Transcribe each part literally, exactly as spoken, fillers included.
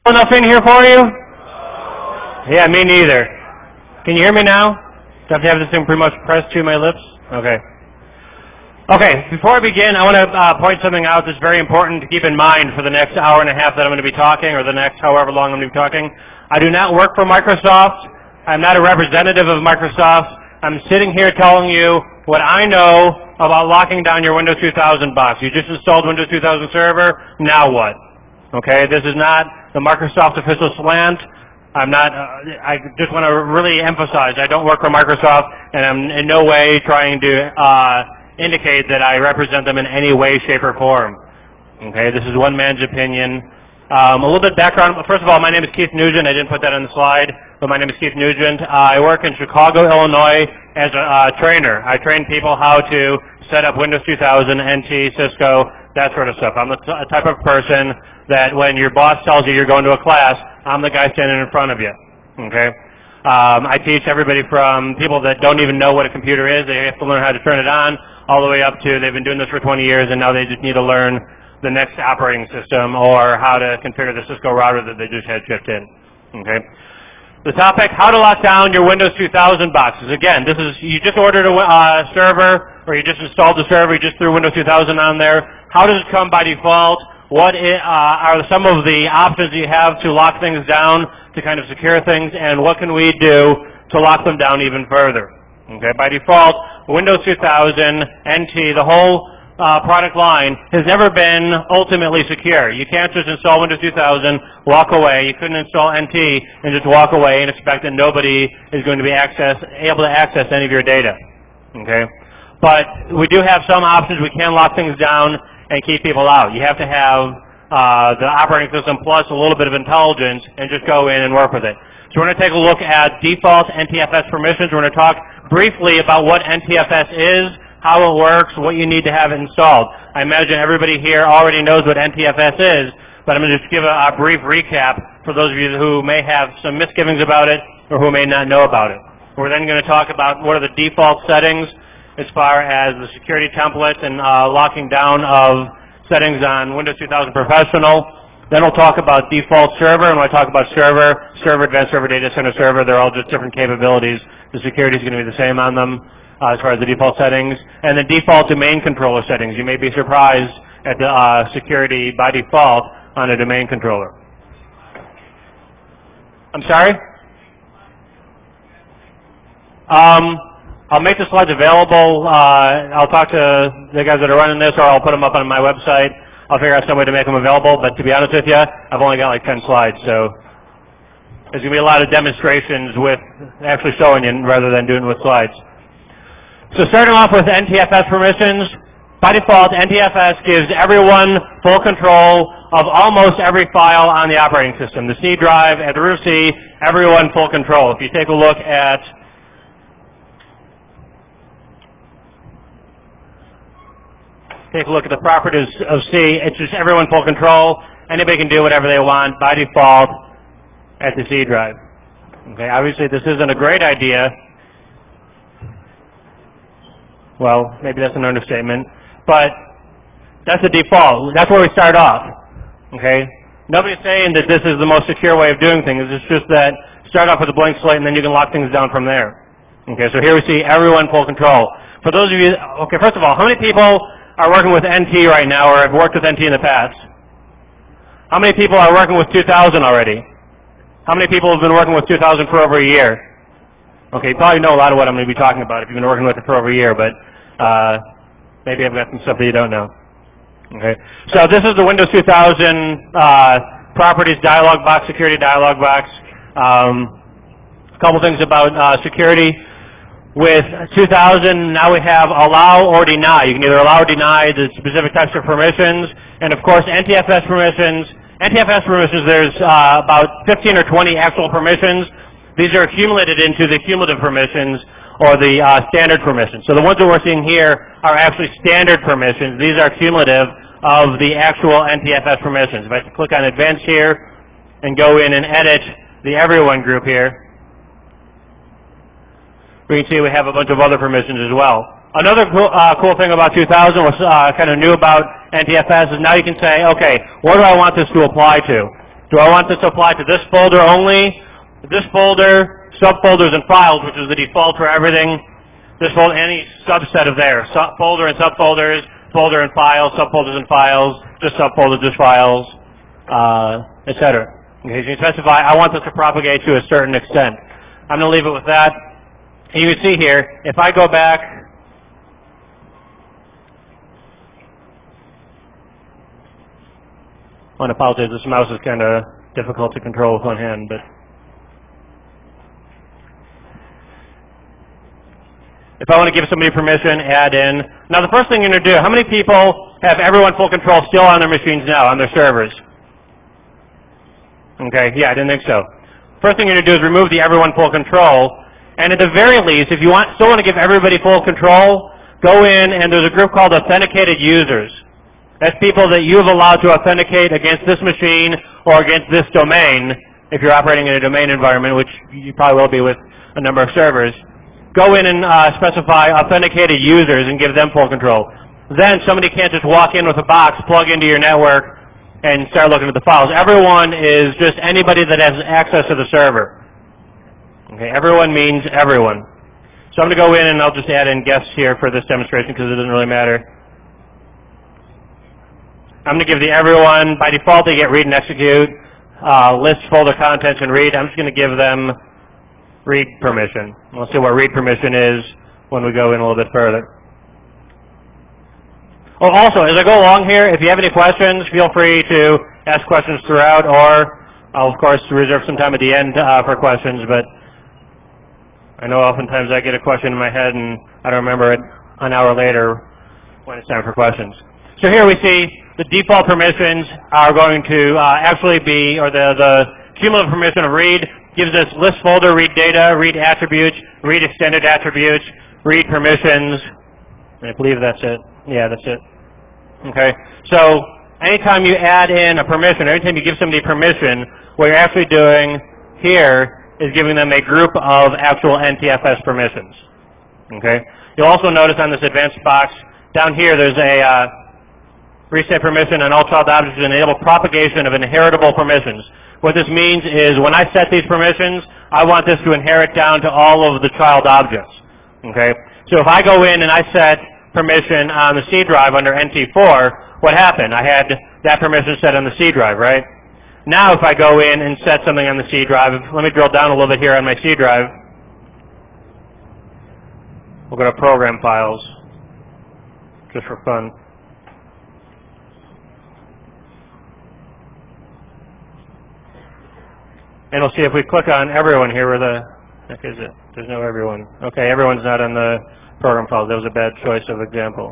Enough in here for you? Yeah, me neither. Can you hear me now? Do I have to have this thing pretty much pressed to my lips? Okay. Okay, before I begin, I want to uh, point something out that's very important to keep in mind for the next hour and a half that I'm going to be talking, or the next however long I'm going to be talking. I do not work for Microsoft. I'm not a representative of Microsoft. I'm sitting here telling you what I know about locking down your Windows two thousand box. You just installed Windows two thousand Server, now what? Okay, this is not the Microsoft official slant. I'm not, uh, I just want to really emphasize, I don't work for Microsoft, and I'm in no way trying to uh, indicate that I represent them in any way, shape, or form. Okay, this is one man's opinion. Um, a little bit background. First of all, my name is Keith Nugent. I didn't put that on the slide, but my name is Keith Nugent. Uh, I work in Chicago, Illinois as a uh, trainer. I train people how to set up Windows two thousand, N T, Cisco, that sort of stuff. I'm the t- type of person that when your boss tells you you're going to a class, I'm the guy standing in front of you. Okay? Um, I teach everybody from people that don't even know what a computer is, they have to learn how to turn it on, all the way up to they've been doing this for twenty years and now they just need to learn the next operating system or how to configure the Cisco router that they just had shipped in. Okay? The topic, how to lock down your Windows two thousand boxes. Again, this is, you just ordered a uh, server, or you just installed the server, you just threw Windows two thousand on there. How does it come by default? What I, uh, are some of the options you have to lock things down, to kind of secure things, and what can we do to lock them down even further? Okay, by default, Windows two thousand, N T, the whole uh, product line has never been ultimately secure. You can't just install Windows two thousand, walk away. You couldn't install N T and just walk away and expect that nobody is going to be access, able to access any of your data. Okay, but we do have some options. We can lock things down and keep people out. You have to have uh, the operating system plus a little bit of intelligence and just go in and work with it. So we're going to take a look at default N T F S permissions. We're going to talk briefly about what N T F S is, how it works, what you need to have installed. I imagine everybody here already knows what N T F S is, but I'm going to just give a, a brief recap for those of you who may have some misgivings about it or who may not know about it. We're then going to talk about what are the default settings as far as the security templates and uh, locking down of settings on Windows two thousand Professional. Then we'll talk about default server, and when I talk about server, server, advanced server, data center server, they're all just different capabilities. The security is going to be the same on them uh, as far as the default settings. And the default domain controller settings. You may be surprised at the uh, security by default on a domain controller. I'm sorry? Um, I'll make the slides available. Uh, I'll talk to the guys that are running this, or I'll put them up on my website. I'll figure out some way to make them available, but to be honest with you, I've only got like ten slides, so there's going to be a lot of demonstrations with actually showing you rather than doing it with slides. So starting off with N T F S permissions, by default, N T F S gives everyone full control of almost every file on the operating system. The C drive, at the root C, everyone full control. If you take a look at Take a look at the properties of C. It's just everyone full control. Anybody can do whatever they want by default at the C drive. Okay, obviously this isn't a great idea. Well, maybe that's an understatement. But that's the default. That's where we start off. Okay? Nobody's saying that this is the most secure way of doing things. It's just that start off with a blank slate and then you can lock things down from there. Okay, so here we see everyone full control. For those of you, okay, first of all, how many people are working with N T right now, or have worked with N T in the past? How many people are working with two thousand already? How many people have been working with two thousand for over a year? Okay, you probably know a lot of what I'm going to be talking about if you've been working with it for over a year, but uh, maybe I've got some stuff that you don't know. Okay, so this is the Windows two thousand uh, properties dialog box, security dialog box. Um, a couple things about uh, security. With two thousand, now we have allow or deny. You can either allow or deny the specific types of permissions. And of course, N T F S permissions. N T F S permissions, there's uh, about fifteen or twenty actual permissions. These are accumulated into the cumulative permissions or the uh, standard permissions. So the ones that we're seeing here are actually standard permissions. These are cumulative of the actual N T F S permissions. If I click on advanced here and go in and edit the everyone group here, we can see we have a bunch of other permissions as well. Another cool, uh, cool thing about two thousand, was uh, kind of new about N T F S, is now you can say, okay, what do I want this to apply to? Do I want this to apply to this folder only? This folder, subfolders and files, which is the default for everything. This folder, any subset of there. Sub folder and subfolders, folder and files, subfolders and files, just subfolders, just files, uh, et cetera. Okay, so you specify, I want this to propagate to a certain extent. I'm going to leave it with that. And you can see here, if I go back, I want to apologize, this mouse is kind of difficult to control with one hand, but if I want to give somebody permission, add in. Now the first thing you're going to do, how many people have everyone full control still on their machines now, on their servers? Okay, yeah, I didn't think so. First thing you're going to do is remove the everyone full control, and at the very least, if you want, still want to give everybody full control, go in and there's a group called authenticated users. That's people that you've allowed to authenticate against this machine or against this domain, if you're operating in a domain environment, which you probably will be with a number of servers. Go in and uh, specify authenticated users and give them full control. Then somebody can't just walk in with a box, plug into your network, and start looking at the files. Everyone is just anybody that has access to the server. Okay, everyone means everyone. So I'm going to go in and I'll just add in guests here for this demonstration because it doesn't really matter. I'm going to give the everyone, by default they get read and execute, uh, list, folder, contents, and read. I'm just going to give them read permission. We'll see what read permission is when we go in a little bit further. Oh, also, as I go along here, if you have any questions, feel free to ask questions throughout, or I'll, of course, reserve some time at the end uh, for questions, but I know oftentimes I get a question in my head and I don't remember it an hour later when it's time for questions. So here we see the default permissions are going to uh, actually be, or the, the cumulative permission of read gives us list folder, read data, read attributes, read extended attributes, read permissions, and I believe that's it. Yeah, that's it. Okay, so anytime you add in a permission, anytime you give somebody permission, what you're actually doing here is giving them a group of actual N T F S permissions. Okay, you'll also notice on this advanced box down here there's a uh, reset permission on all child objects to enable propagation of inheritable permissions. What this means is when I set these permissions, I want this to inherit down to all of the child objects. Okay, so if I go in and I set permission on the C drive under N T four, what happened? I had that permission set on the C drive, right? Now if I go in and set something on the C drive, let me drill down a little bit here on my C drive. We'll go to program files, just for fun. And we'll see if we click on everyone here, where the heck is it? There's no everyone. Okay, everyone's not on the program files. That was a bad choice of example.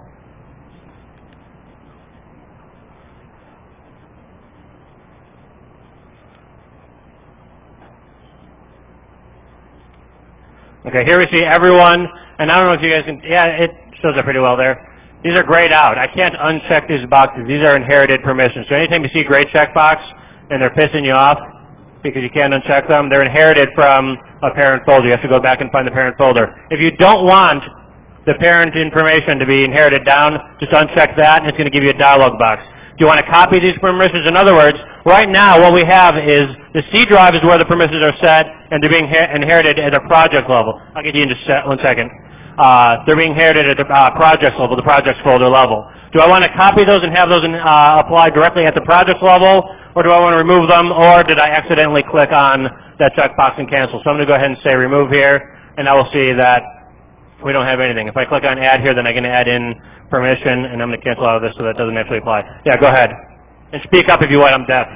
Okay, here we see everyone, and I don't know if you guys can, yeah, it shows up pretty well there. These are grayed out. I can't uncheck these boxes. These are inherited permissions. So anytime you see gray checkbox and they're pissing you off because you can't uncheck them, they're inherited from a parent folder. You have to go back and find the parent folder. If you don't want the parent information to be inherited down, just uncheck that and it's going to give you a dialog box. Do you want to copy these permissions? In other words, right now what we have is the C drive is where the permissions are set and they're being inherited at a project level. I'll get you in just one second. Uh, they're being inherited at the uh, project level, the projects folder level. Do I want to copy those and have those in, uh, applied directly at the project level, or do I want to remove them, or did I accidentally click on that checkbox and cancel? So I'm going to go ahead and say remove here, and I will see that we don't have anything. If I click on add here, then I can add in permission, and I'm going to cancel out of this so that doesn't actually apply. Yeah, go ahead. And speak up if you want, I'm deaf.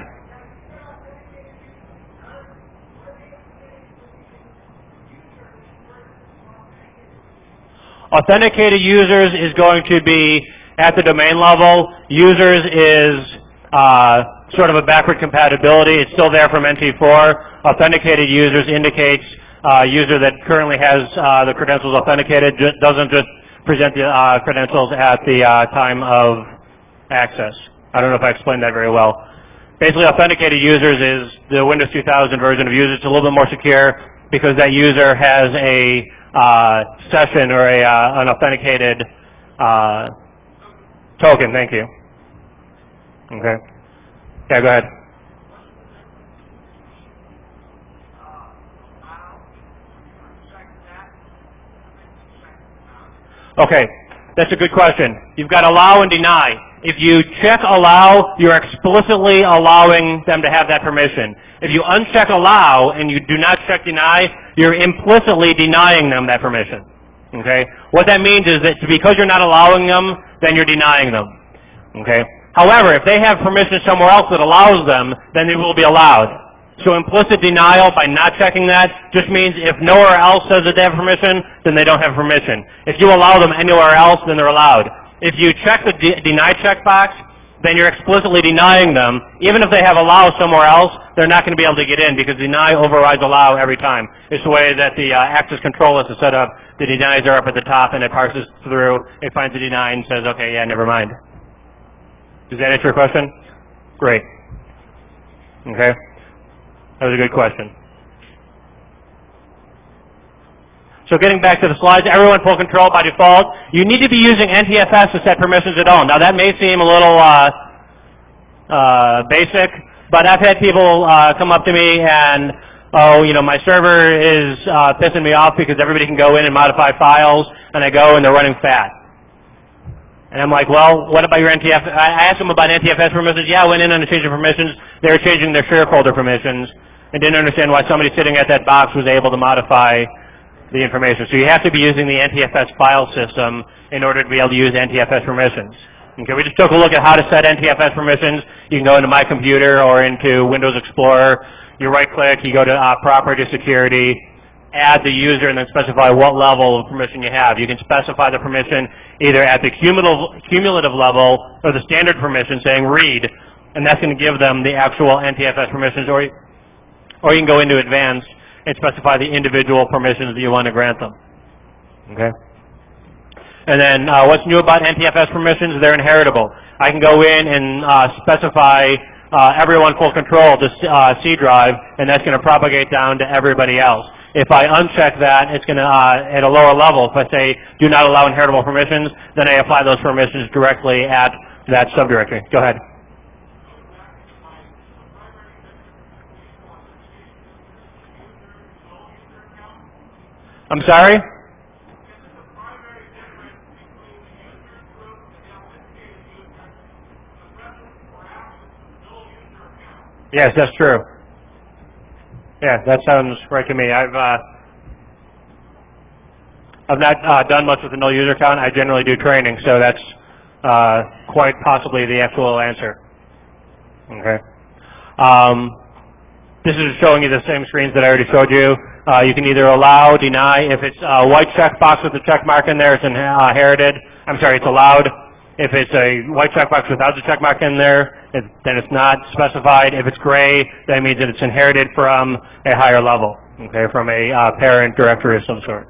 Authenticated users is going to be at the domain level. Users is uh, sort of a backward compatibility. It's still there from N T four. Authenticated users indicates uh, user that currently has uh, the credentials authenticated, just doesn't just present the uh, credentials at the uh, time of access. I don't know if I explained that very well. Basically, authenticated users is the Windows two thousand version of users. It's a little bit more secure because that user has a uh, session or a, uh, an authenticated uh, token. Thank you. Okay. Yeah, go ahead. Okay, that's a good question. You've got allow and deny. If you check allow, you're explicitly allowing them to have that permission. If you uncheck allow and you do not check deny, you're implicitly denying them that permission. Okay? What that means is that because you're not allowing them, then you're denying them. Okay? However, if they have permission somewhere else that allows them, then they will be allowed. So implicit denial by not checking that just means if nowhere else says that they have permission, then they don't have permission. If you allow them anywhere else, then they're allowed. If you check the de deny checkbox, then you're explicitly denying them. Even if they have allow somewhere else, they're not going to be able to get in because deny overrides allow every time. It's the way that the uh, access control list is set up. The denies are up at the top and it parses through, it finds the deny and says, okay, yeah, never mind. Does that answer your question? Great. Okay. That was a good question. So getting back to the slides, everyone full control by default. You need to be using N T F S to set permissions at all. Now that may seem a little uh, uh, basic, but I've had people uh, come up to me and, oh, you know, my server is uh, pissing me off because everybody can go in and modify files, and I go and they're running fat. And I'm like, well, what about your N T F S? I asked them about N T F S permissions. Yeah, I went in on the change of permissions. They were changing their share folder permissions and didn't understand why somebody sitting at that box was able to modify the information. So you have to be using the N T F S file system in order to be able to use N T F S permissions. Okay, we just took a look at how to set N T F S permissions. You can go into My Computer or into Windows Explorer. You right-click, you go to uh, Property Security, add the user, and then specify what level of permission you have. You can specify the permission either at the cumulative, cumulative level or the standard permission saying read, and that's going to give them the actual N T F S permissions, or, or you can go into advanced and specify the individual permissions that you want to grant them. Okay? And then uh, what's new about N T F S permissions? They're inheritable. I can go in and uh, specify uh, everyone full control to uh, C drive, and that's going to propagate down to everybody else. If I uncheck that, it's going to, uh, at a lower level, if I say do not allow inheritable permissions, then I apply those permissions directly at that subdirectory. Go ahead. I'm sorry? Yes, that's true. Yeah, that sounds right to me. I've uh, I've not uh, done much with the null user count. I generally do training, so that's uh, quite possibly the actual answer. Okay. Um, this is showing you the same screens that I already showed you. Uh, you can either allow, deny. If it's a white checkbox with a check mark in there, it's inherited. I'm sorry, it's allowed. If it's a white checkbox without the check mark in there, it, then it's not specified. If it's gray, that means that it's inherited from a higher level, okay, from a uh, parent directory of some sort.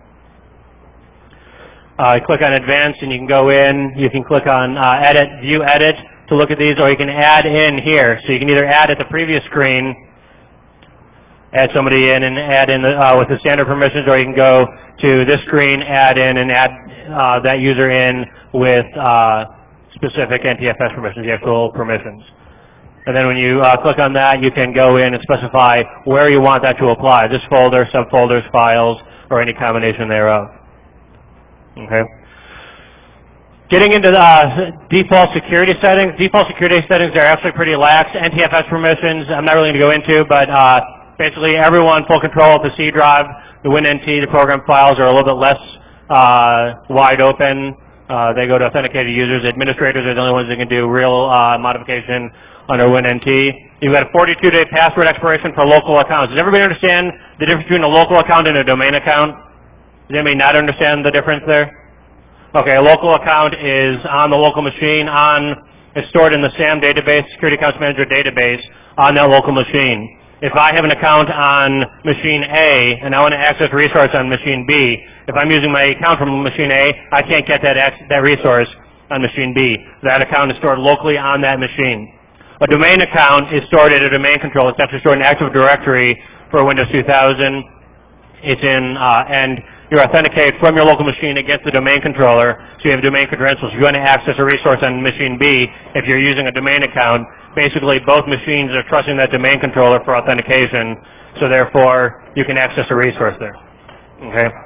Uh, click on Advanced, and you can go in. You can click on uh, Edit, View Edit to look at these, or you can add in here. So you can either add at the previous screen, add somebody in and add in the, uh, with the standard permissions, or you can go to this screen, add in and add uh, that user in with uh, specific N T F S permissions, the actual permissions. And then when you uh, click on that, you can go in and specify where you want that to apply, this folder, subfolders, files, or any combination thereof. Okay. Getting into the uh, default security settings, default security settings are actually pretty lax. N T F S permissions, I'm not really going to go into, but uh, basically everyone full control of the C drive, the WinNT, the program files are a little bit less uh, wide open. Uh, they go to authenticated users. Administrators are the only ones that can do real uh, modification under WinNT. You've got a forty-two day password expiration for local accounts. Does everybody understand the difference between a local account and a domain account? Does anybody not understand the difference there? Okay, a local account is on the local machine, on, it's stored in the SAM database, Security Accounts Manager database, on that local machine. If I have an account on machine A and I want to access a resource on machine B, if I'm using my account from machine A, I can't get that, that resource on machine B. That account is stored locally on that machine. A domain account is stored in a domain controller. It's actually stored in Active Directory for Windows two thousand. It's in, uh, and you authenticate from your local machine against the domain controller, so you have domain credentials. You're going to access a resource on machine B if you're using a domain account. Basically, both machines are trusting that domain controller for authentication, so therefore, you can access a resource there. Okay.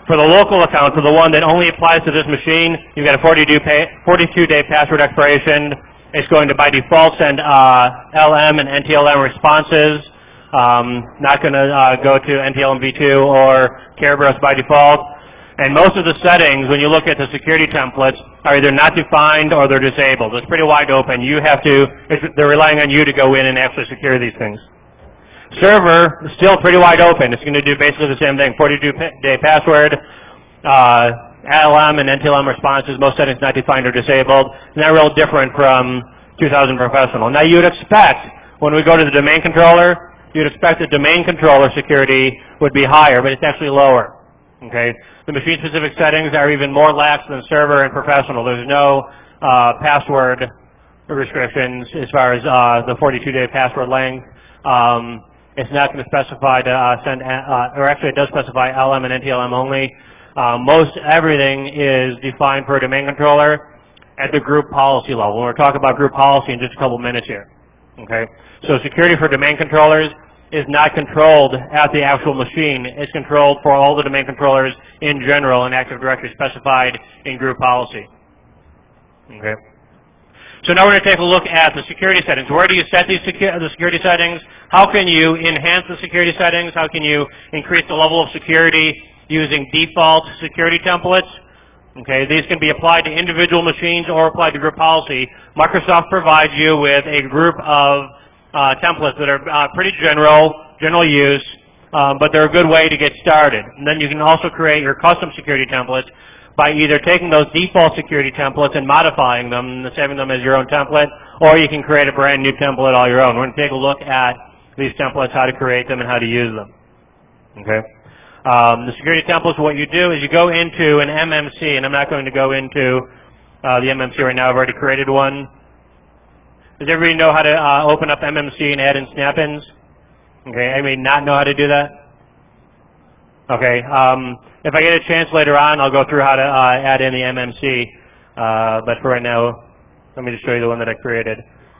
For the local account, for the one that only applies to this machine, you've got a forty-two day password expiration. It's going to, by default, send uh, L M and N T L M responses. Um, not going to uh, go to N T L M v two or Kerberos by default. And most of the settings, when you look at the security templates, are either not defined or they're disabled. It's pretty wide open. You have to, it's, they're relying on you to go in and actually secure these things. Server is still pretty wide open. It's going to do basically the same thing, forty-two day password, uh, L M and N T L M responses, most settings not defined or disabled. It's not real different from two thousand Professional. Now you'd expect, when we go to the domain controller, you'd expect the domain controller security would be higher, but it's actually lower. Okay? The machine-specific settings are even more lax than server and Professional. There's no uh, password restrictions as far as uh, the forty-two day password length. Um, It's not going to specify to uh, send, uh, or actually it does specify L M and N T L M only. Uh, most everything is defined per domain controller at the group policy level. We'll talk about group policy in just a couple minutes here. Okay, so security for domain controllers is not controlled at the actual machine. It's controlled for all the domain controllers in general in Active Directory specified in group policy. Okay. So now we're going to take a look at the security settings. Where do you set these secu the security settings? How can you enhance the security settings? How can you increase the level of security using default security templates? Okay, these can be applied to individual machines or applied to group policy. Microsoft provides you with a group of uh, templates that are uh, pretty general, general use, um, but they're a good way to get started. And then you can also create your custom security templates by either taking those default security templates and modifying them and saving them as your own template, or you can create a brand new template all your own. We're going to take a look at these templates, how to create them, and how to use them. Okay. Um, the security templates, what you do is you go into an M M C, and I'm not going to go into uh, the M M C right now. I've already created one. Does everybody know how to uh, open up M M C and add in snap-ins? Okay. Anybody not know how to do that? Okay. Um, if I get a chance later on, I'll go through how to uh, add in the M M C. Uh, but for right now, let me just show you the one that I created.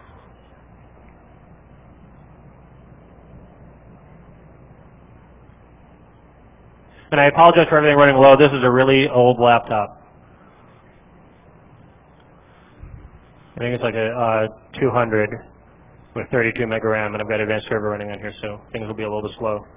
And I apologize for everything running low. This is a really old laptop. I think it's like a uh, two hundred with thirty-two mega RAM, and I've got advanced server running on here, so things will be a little bit slow.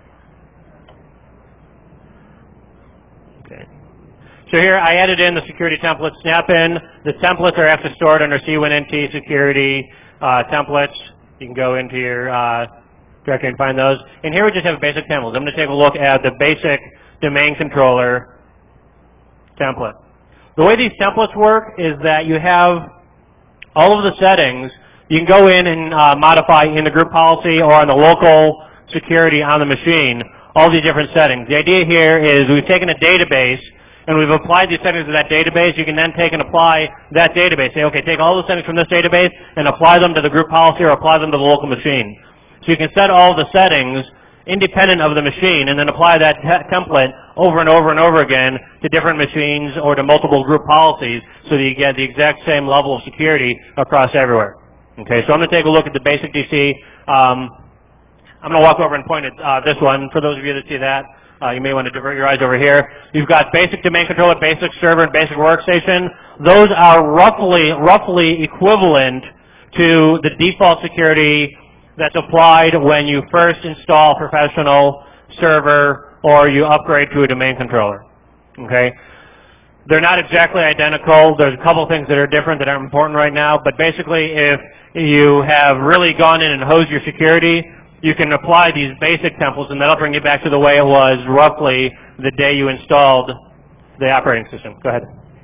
Okay. So here I added in the security template snap-in. The templates are actually stored under C one N T security uh, templates. You can go into your uh, directory and find those. And here we just have basic templates. I'm going to take a look at the basic domain controller template. The way these templates work is that you have all of the settings. You can go in and uh, modify in the group policy or on the local security on the machine all these different settings. The idea here is we've taken a database and we've applied these settings to that database. You can then take and apply that database. Say, okay, take all the settings from this database and apply them to the group policy or apply them to the local machine. So you can set all the settings independent of the machine and then apply that te template over and over and over again to different machines or to multiple group policies so that you get the exact same level of security across everywhere. Okay, so I'm going to take a look at the basic D C. Um, I'm going to walk over and point at uh, this one. For those of you that see that, uh, you may want to divert your eyes over here. You've got basic domain controller, basic server, and basic workstation. Those are roughly, roughly equivalent to the default security that's applied when you first install Professional, server, or you upgrade to a domain controller. Okay? They're not exactly identical. There's a couple things that are different that aren't important right now, but basically if you have really gone in and hosed your security, you can apply these basic templates and that'll bring you back to the way it was roughly the day you installed the operating system. Go ahead.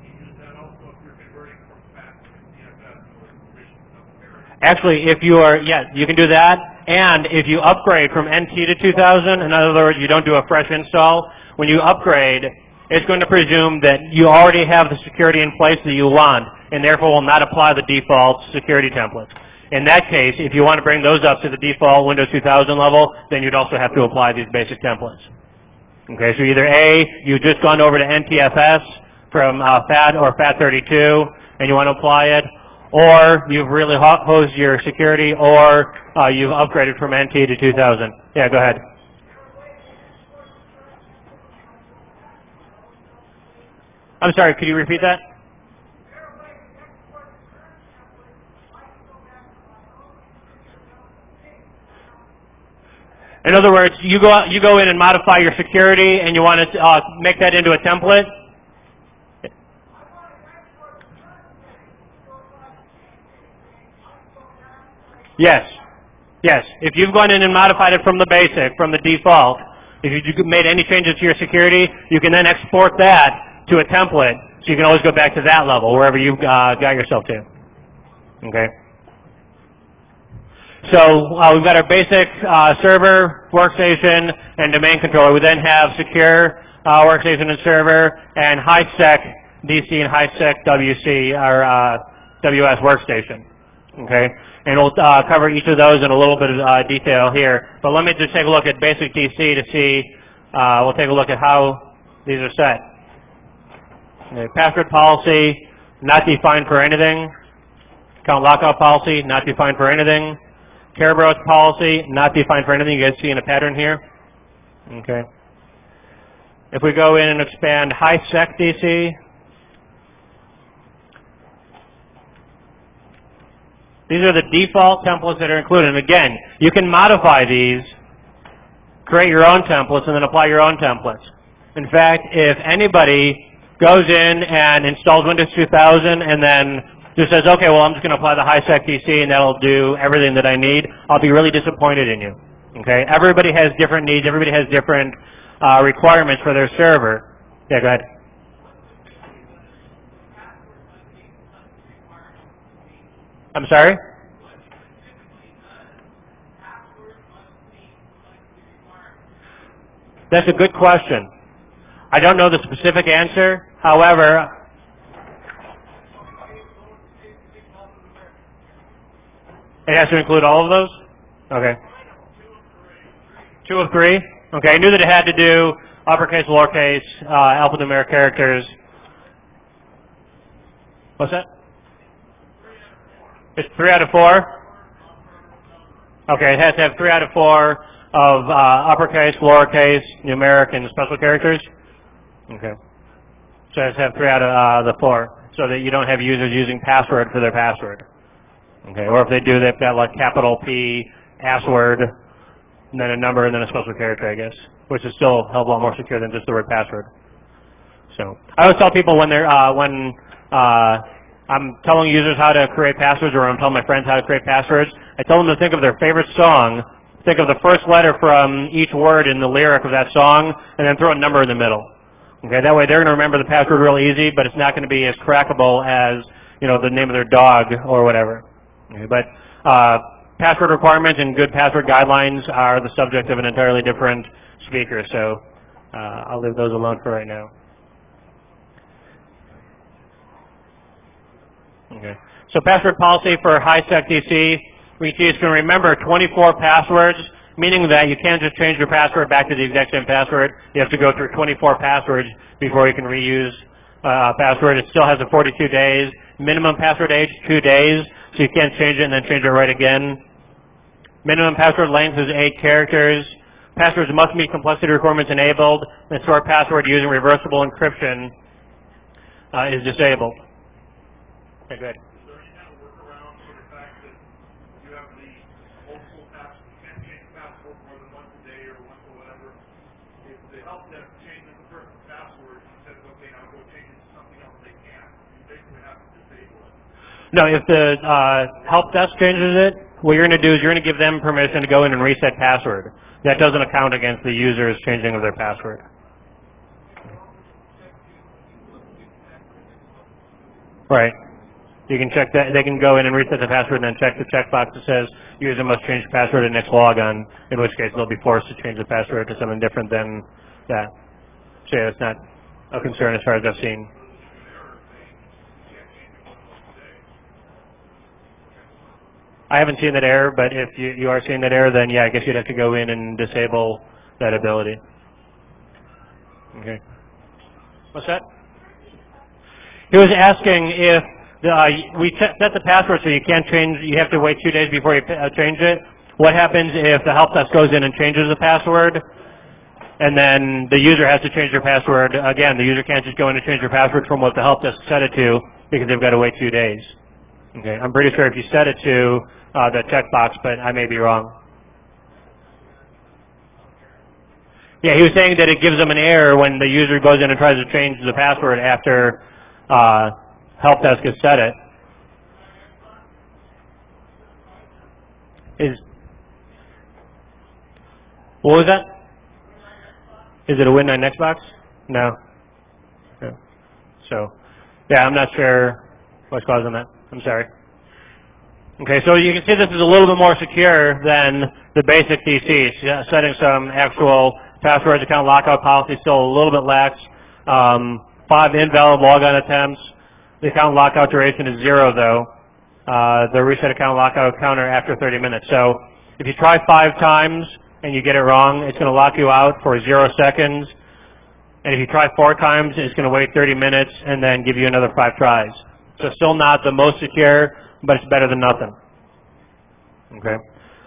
Actually, if you are, yeah, you can do that. And if you upgrade from N T to two thousand, in other words, you don't do a fresh install, when you upgrade, it's going to presume that you already have the security in place that you want, and therefore will not apply the default security templates. In that case, if you want to bring those up to the default Windows two thousand level, then you'd also have to apply these basic templates. Okay, so either A, you've just gone over to N T F S from uh, FAT or FAT thirty-two, and you want to apply it, or you've really hosed your security, or uh, you've upgraded from N T to two thousand. Yeah, go ahead. I'm sorry, could you repeat that? In other words, you go out, you go in and modify your security, and you want to uh, make that into a template. Yes, yes. If you've gone in and modified it from the basic, from the default, if you made any changes to your security, you can then export that to a template, so you can always go back to that level wherever you uh, got yourself to. Okay. So uh, we've got our basic uh, server, workstation, and domain controller. We then have secure uh, workstation and server, and high-sec D C and high-sec W C, our uh, W S workstation. Okay, and we'll uh, cover each of those in a little bit of uh, detail here. But let me just take a look at basic D C to see. Uh, we'll take a look at how these are set. Okay, password policy, not defined for anything. Account lockout policy, not defined for anything. Kerberos policy, not defined for anything. You guys see in a pattern here? Okay. If we go in and expand high-sec D C, these are the default templates that are included. And again, you can modify these, create your own templates, and then apply your own templates. In fact, if anybody goes in and installs Windows two thousand and then just says, okay, well, I'm just going to apply the high-sec D C and that'll do everything that I need, I'll be really disappointed in you. Okay? Everybody has different needs. Everybody has different uh, requirements for their server. Yeah, go ahead. I'm sorry? That's a good question. I don't know the specific answer. However, it has to include all of those? Okay. Two of three? Okay, I knew that it had to do uppercase, lowercase, uh, alphanumeric characters. What's that? It's three out of four? Okay, it has to have three out of four of uh, uppercase, lowercase, numeric, and special characters? Okay. So it has to have three out of uh, the four, so that you don't have users using password for their password. Okay, or if they do, they've got like capital P, password, and then a number, and then a special character, I guess, which is still a hell of a lot more secure than just the word password. So I always tell people when they're uh, when uh, I'm telling users how to create passwords, or I'm telling my friends how to create passwords, I tell them to think of their favorite song, think of the first letter from each word in the lyric of that song, and then throw a number in the middle. Okay, that way they're going to remember the password real easy, but it's not going to be as crackable as, you know, the name of their dog or whatever. Okay, but uh, password requirements and good password guidelines are the subject of an entirely different speaker, so uh, I'll leave those alone for right now. Okay, so password policy for high-sec D C, we can remember twenty-four passwords, meaning that you can't just change your password back to the exact same password. You have to go through twenty-four passwords before you can reuse uh, a password. It still has a forty-two days. Minimum password age, two days. So you can't change it and then change it right again. Minimum password length is eight characters. Passwords must meet complexity requirements enabled. And store password using reversible encryption uh, is disabled. Okay, good. Is there any kind of workaround for the fact that you have the multiple passwords, you can't change the password more than once a day or once or whatever? If the help desk changes the person's password and says, okay, now go change it to something else, they can't. You basically have to disable it. No, if the uh, help desk changes it, what you're going to do is you're going to give them permission to go in and reset password. That doesn't account against the user's changing of their password. Right. You can check that. They can go in and reset the password and then check the checkbox that says user must change password at next logon, in which case they'll be forced to change the password to something different than that. So yeah, it's not a concern as far as I've seen. I haven't seen that error, but if you, you are seeing that error, then yeah, I guess you'd have to go in and disable that ability. Okay. What's that? He was asking if the, uh, we set the password so you can't change, you have to wait two days before you uh, change it. What happens if the help desk goes in and changes the password? and then the user has to change their password. Again, the user can't just go in and change their password from what the help desk set it to, because they've got to wait two days. Okay, I'm pretty sure if you set it to uh, the checkbox, but I may be wrong. Yeah, he was saying that it gives them an error when the user goes in and tries to change the password after uh, help desk has set it. Is what was that? Is it a Win nine Xbox? No. No. So, yeah, I'm not sure what's causing that. I'm sorry. Okay, so you can see this is a little bit more secure than the basic D Cs. Yeah, setting some actual passwords, account lockout policy still a little bit lax. Um, five invalid logon attempts. The account lockout duration is zero, though. Uh, the reset account lockout counter after thirty minutes. So if you try five times and you get it wrong, it's going to lock you out for zero seconds. And if you try four times, it's going to wait thirty minutes and then give you another five tries. So still not the most secure, but it's better than nothing. Okay.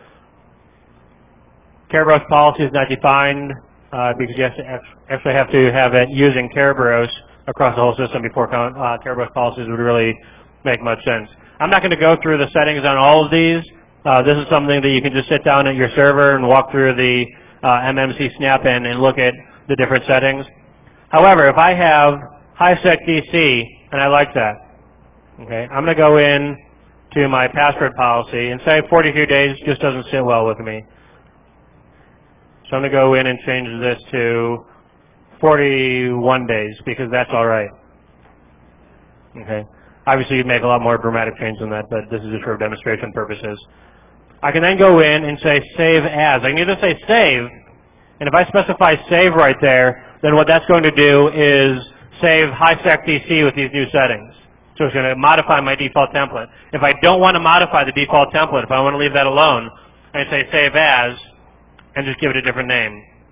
Kerberos policy is not defined uh, because you have to actually have to have it using Kerberos across the whole system before uh, Kerberos policies would really make much sense. I'm not going to go through the settings on all of these. Uh, this is something that you can just sit down at your server and walk through the uh, M M C snap-in and look at the different settings. However, if I have HiSec D C and I like that, okay, I'm going to go in to my password policy and say forty-two days just doesn't sit well with me. So I'm going to go in and change this to forty-one days because that's all right. Okay. Obviously, you'd make a lot more dramatic change than that, but this is just for demonstration purposes. I can then go in and say save as. I can either say save, and if I specify save right there, then what that's going to do is save HiSec D C with these new settings. So it's going to modify my default template. If I don't want to modify the default template, if I want to leave that alone, I say save as, and just give it a different name.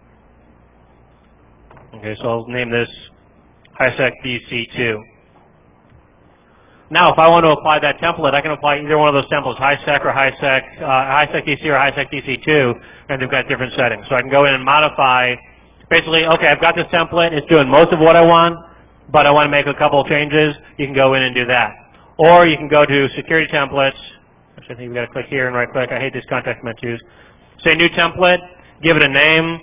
Okay, so I'll name this HiSec D C two. Now, if I want to apply that template, I can apply either one of those templates, HiSec or HiSec, uh, HiSec D C or HiSec D C two, and they've got different settings. So I can go in and modify, basically, okay, I've got this template, it's doing most of what I want, but I want to make a couple of changes, you can go in and do that. Or you can go to security templates, which I think we've got to click here and right click, I hate these context menus. Say new template, give it a name.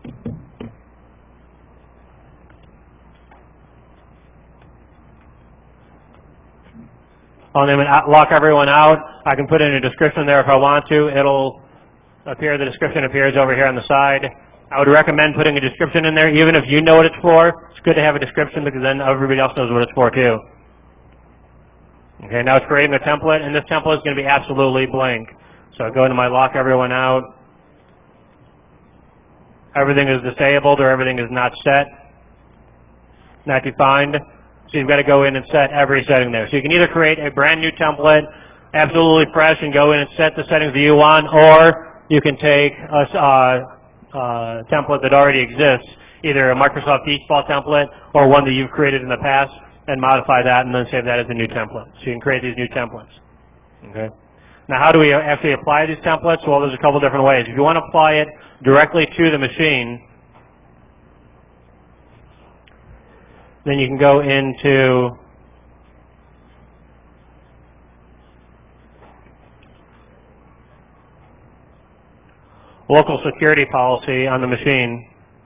I'll name it lock everyone out. I can put in a description there if I want to. It'll appear, the description appears over here on the side. I would recommend putting a description in there even if you know what it's for. It's good to have a description because then everybody else knows what it's for too. Okay, now it's creating a template, and this template is going to be absolutely blank. So I go into my lock everyone out. Everything is disabled or everything is not set, not defined. So you've got to go in and set every setting there. So you can either create a brand new template, absolutely fresh, and go in and set the settings that you want, or you can take a uh, uh, template that already exists, either a Microsoft default template or one that you've created in the past, and modify that and then save that as a new template. So you can create these new templates. Okay. Now how do we actually apply these templates? Well, there's a couple different ways. If you want to apply it directly to the machine, then you can go into local security policy on the machine.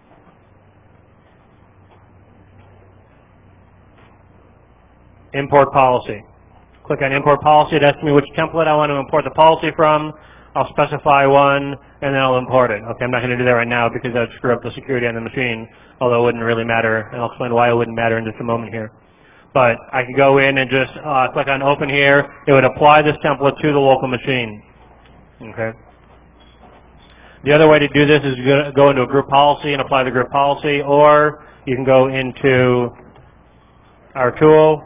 Import policy. Click on import policy. It asks me which template I want to import the policy from. I'll specify one, and then I'll import it. Okay, I'm not going to do that right now because that would screw up the security on the machine, although it wouldn't really matter, and I'll explain why it wouldn't matter in just a moment here. But I can go in and just uh, click on open here. It would apply this template to the local machine. Okay. The other way to do this is go into a group policy and apply the group policy, or you can go into our tool.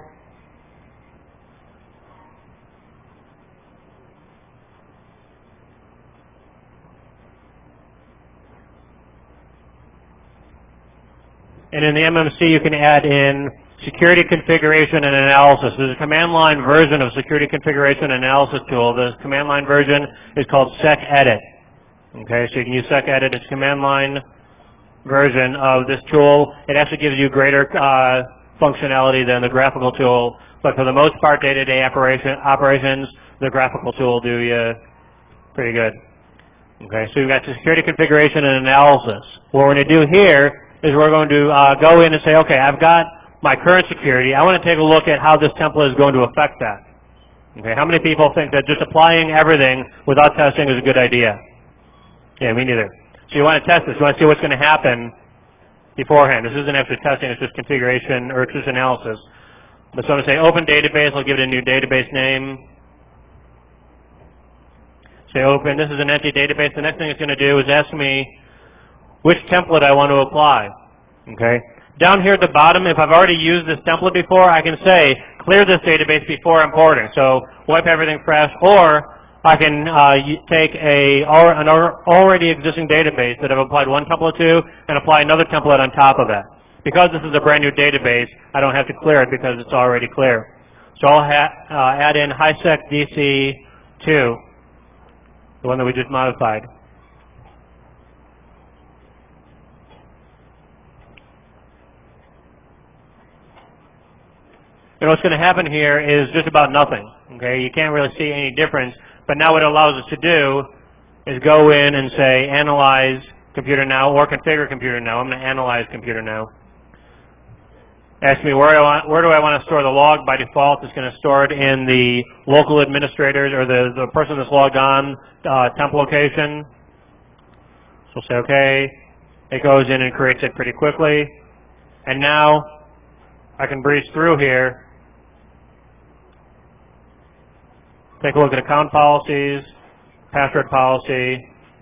And in the M M C, you can add in security configuration and analysis. There's a command line version of security configuration and analysis tool. The command line version is called SecEdit. Okay, so you can use SecEdit as command line version of this tool. It actually gives you greater uh, functionality than the graphical tool, but for the most part, day-to-day operation, operations, the graphical tool will do you pretty good. Okay, so we've got security configuration and analysis. What we're going to do here is we're going to uh, go in and say, okay, I've got my current security. I want to take a look at how this template is going to affect that. Okay, how many people think that just applying everything without testing is a good idea? Yeah, me neither. So you want to test this. You want to see what's going to happen beforehand. This isn't actually testing. It's just configuration or it's just analysis. But so I'm going to say open database. I'll give it a new database name. Say open. This is an empty database. The next thing it's going to do is ask me which template I want to apply. Okay. Down here at the bottom, if I've already used this template before, I can say clear this database before importing. So wipe everything fresh, or I can uh, take a an already existing database that I've applied one template to and apply another template on top of that. Because this is a brand new database, I don't have to clear it because it's already clear. So I'll ha uh, add in HiSec D C two, the one that we just modified. And what's going to happen here is just about nothing. Okay, you can't really see any difference. But now what it allows us to do is go in and say analyze computer now or configure computer now. I'm going to analyze computer now. Ask me where, I want, where do I want to store the log. By default, it's going to store it in the local administrators or the, the person that's logged on uh, temp location. So we'll say okay. It goes in and creates it pretty quickly. And now I can breeze through here. Take a look at account policies, password policy.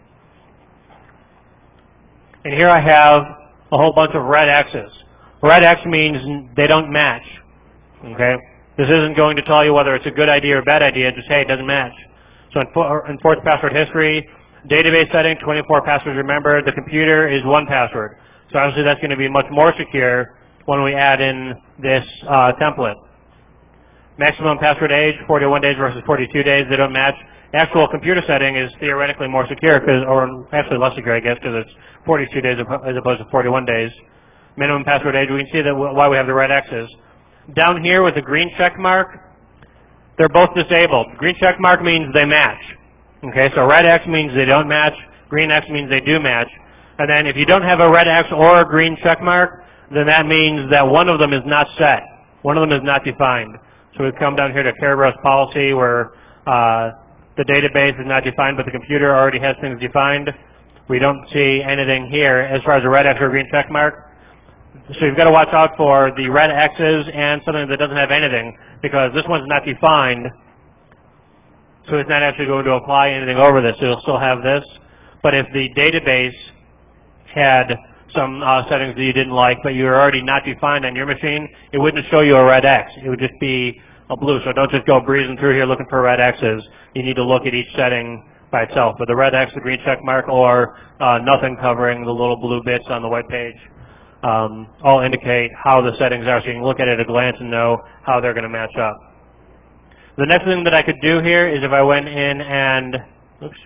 And here I have a whole bunch of red X's. Red X means they don't match. Okay? This isn't going to tell you whether it's a good idea or bad idea, just hey, it doesn't match. So enforce password history, database setting, twenty-four passwords remembered, the computer is one password. So obviously that's going to be much more secure when we add in this uh, template. Maximum password age, forty-one days versus forty-two days, they don't match. Actual computer setting is theoretically more secure, cause, or actually less secure, I guess, because it's forty-two days as opposed to forty-one days. Minimum password age, we can see that why we have the red X's. Down here with the green check mark, they're both disabled. Green check mark means they match. Okay, so red X means they don't match, green X means they do match. And then if you don't have a red X or a green check mark, then that means that one of them is not set. One of them is not defined. So we come down here to Kerberos policy where uh, the database is not defined, but the computer already has things defined. We don't see anything here as far as a red X or a green check mark. So you've got to watch out for the red X's and something that doesn't have anything, because this one's not defined. So it's not actually going to apply anything over this. It'll still have this. But if the database had some uh, settings that you didn't like, but you're already not defined on your machine, it wouldn't show you a red X. It would just be a blue. So don't just go breezing through here looking for red X's. You need to look at each setting by itself. But the red X, the green check mark, or uh, nothing covering the little blue bits on the white page um, all indicate how the settings are. So you can look at it at a glance and know how they're going to match up. The next thing that I could do here is if I went in and, oops,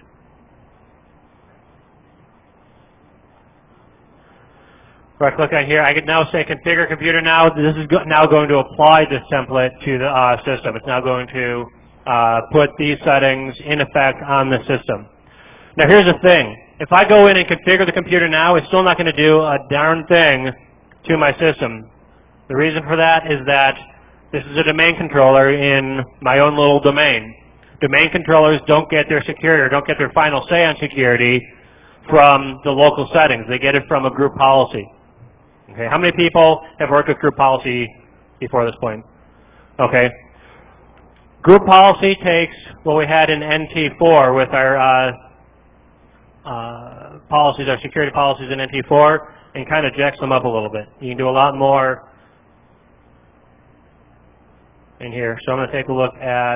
right click on here, I could now say configure computer now. This is go now going to apply this template to the uh, system. It's now going to uh, put these settings in effect on the system. Now here's the thing. If I go in and configure the computer now, it's still not going to do a darn thing to my system. The reason for that is that this is a domain controller in my own little domain. Domain controllers don't get their security or don't get their final say on security from the local settings. They get it from a group policy. Okay, how many people have worked with group policy before this point? Okay. Group policy takes what we had in N T four with our uh, uh, policies, our security policies in N T four, and kind of jacks them up a little bit. You can do a lot more in here. So I'm going to take a look at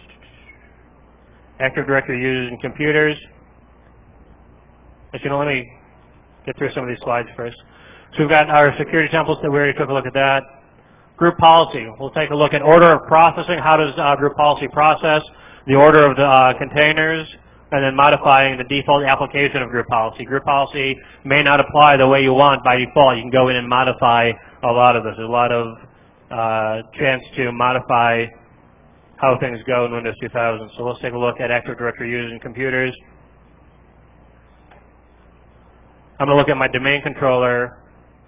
Active Directory users and computers. Actually, let me get through some of these slides first. So we've got our security templates that we already took a look at that. Group policy. We'll take a look at order of processing. How does uh, group policy process? The order of the uh, containers. and then modifying the default application of group policy. Group policy may not apply the way you want by default. You can go in and modify a lot of this. There's a lot of uh, chance to modify how things go in Windows two thousand. So let's take a look at Active Directory users and computers. I'm going to look at my domain controller,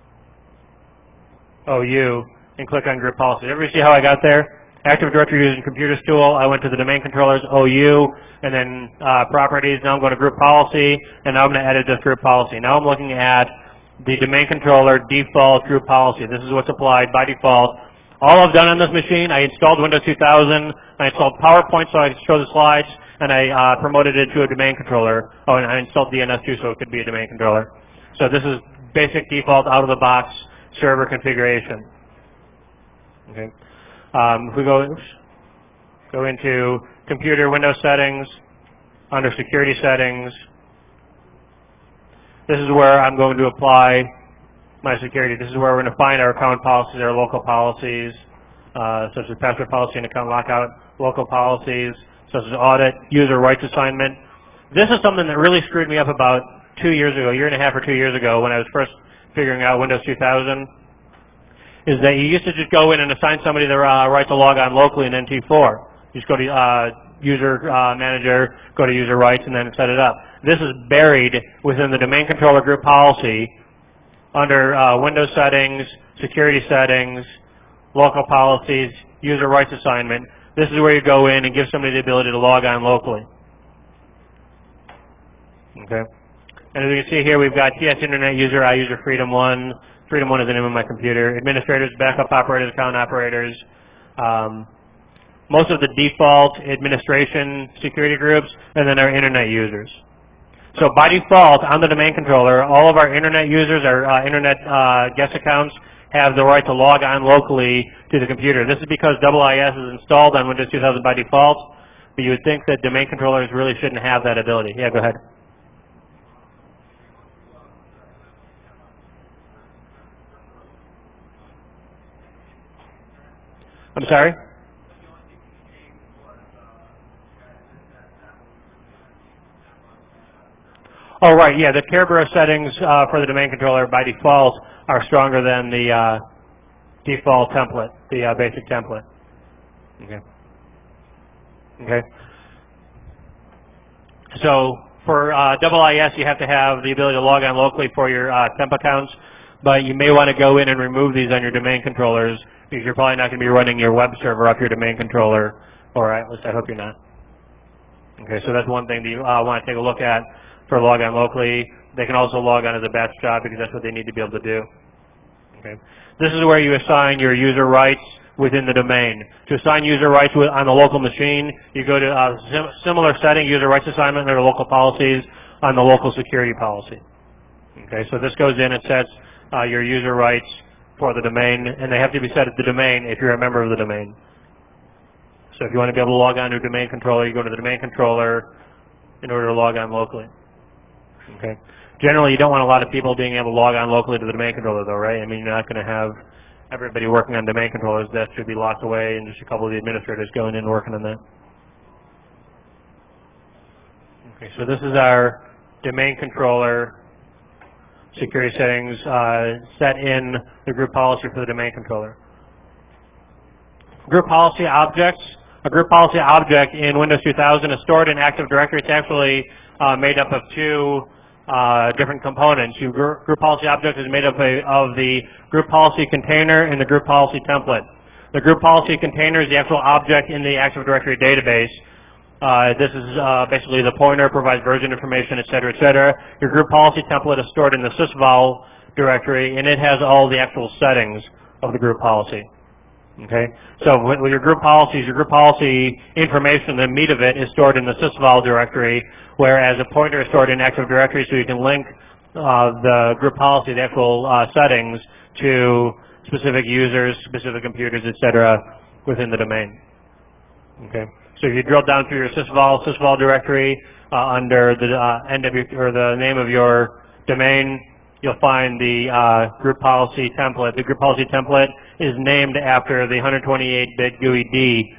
O U, and click on group policy. Everybody see how I got there? Active Directory users and computers tool, I went to the domain controllers, O U, and then uh, properties. Now I'm going to group policy, and now I'm going to edit this group policy. Now I'm looking at the domain controller default group policy. This is what's applied by default. All I've done on this machine, I installed Windows two thousand, I installed PowerPoint so I could show the slides, and I uh, promoted it to a domain controller. Oh, and I installed D N S too so it could be a domain controller. So this is basic default out-of-the-box server configuration. Okay. Um, if we go, oops, go into computer Windows settings, under security settings, this is where I'm going to apply my security. This is where we're going to find our account policies, our local policies, uh, such as password policy and account lockout, local policies, such as audit, user rights assignment. This is something that really screwed me up about two years ago, a year and a half or two years ago when I was first figuring out Windows two thousand. Is that you used to just go in and assign somebody the uh, right to log on locally in N T four. You just go to uh, user uh, manager, go to user rights, and then set it up. This is buried within the domain controller group policy under uh, Windows settings, security settings, local policies, user rights assignment. This is where you go in and give somebody the ability to log on locally. Okay. And as you can see here, we've got T S Internet User, iUser Freedom one. Freedom one is the name of my computer. Administrators, backup operators, account operators. Um, most of the default administration security groups, and then our internet users. So by default, on the domain controller, all of our internet users, our uh, internet uh, guest accounts, have the right to log on locally to the computer. This is because I I S is installed on Windows two thousand by default, but you would think that domain controllers really shouldn't have that ability. Yeah, go ahead. I'm sorry? Oh, right, yeah, the Care Bureau settings uh, for the domain controller by default are stronger than the uh, default template, the uh, basic template. Okay. Okay. So for uh, I I S, you have to have the ability to log on locally for your uh, temp accounts, but you may want to go in and remove these on your domain controllers because you're probably not going to be running your web server off your domain controller, or at least I hope you're not. Okay, so that's one thing that you uh, want to take a look at for log on locally. They can also log on as a batch job because that's what they need to be able to do. Okay. This is where you assign your user rights within the domain. To assign user rights on the local machine, you go to a sim similar setting, user rights assignment, under local policies on the local security policy. Okay, so this goes in and sets uh, your user rights for the domain, and they have to be set at the domain if you're a member of the domain. So if you want to be able to log on to a domain controller, you go to the domain controller in order to log on locally. Okay. Generally, you don't want a lot of people being able to log on locally to the domain controller, though, right? I mean, you're not going to have everybody working on domain controllers. That should be locked away, and just a couple of the administrators going in and working on that. Okay, so this is our domain controller security settings uh, set in the group policy for the domain controller. Group policy objects. A group policy object in Windows two thousand is stored in Active Directory. It's actually uh, made up of two uh, different components. Your gr group policy object is made up of, of the group policy container and the group policy template. The group policy container is the actual object in the Active Directory database. Uh, this is uh, basically the pointer, provides version information, et cetera, et cetera. Your group policy template is stored in the sysvol directory, and it has all the actual settings of the group policy. Okay, so with, with your group policies, your group policy information, the meat of it is stored in the sysvol directory, whereas a pointer is stored in Active Directory, so you can link uh, the group policy, the actual uh, settings, to specific users, specific computers, et cetera, within the domain. Okay, so if you drill down through your sysvol sysvol directory uh, under the uh, N W or the name of your domain, you'll find the uh, group policy template. The group policy template is named after the one twenty-eight bit G U I D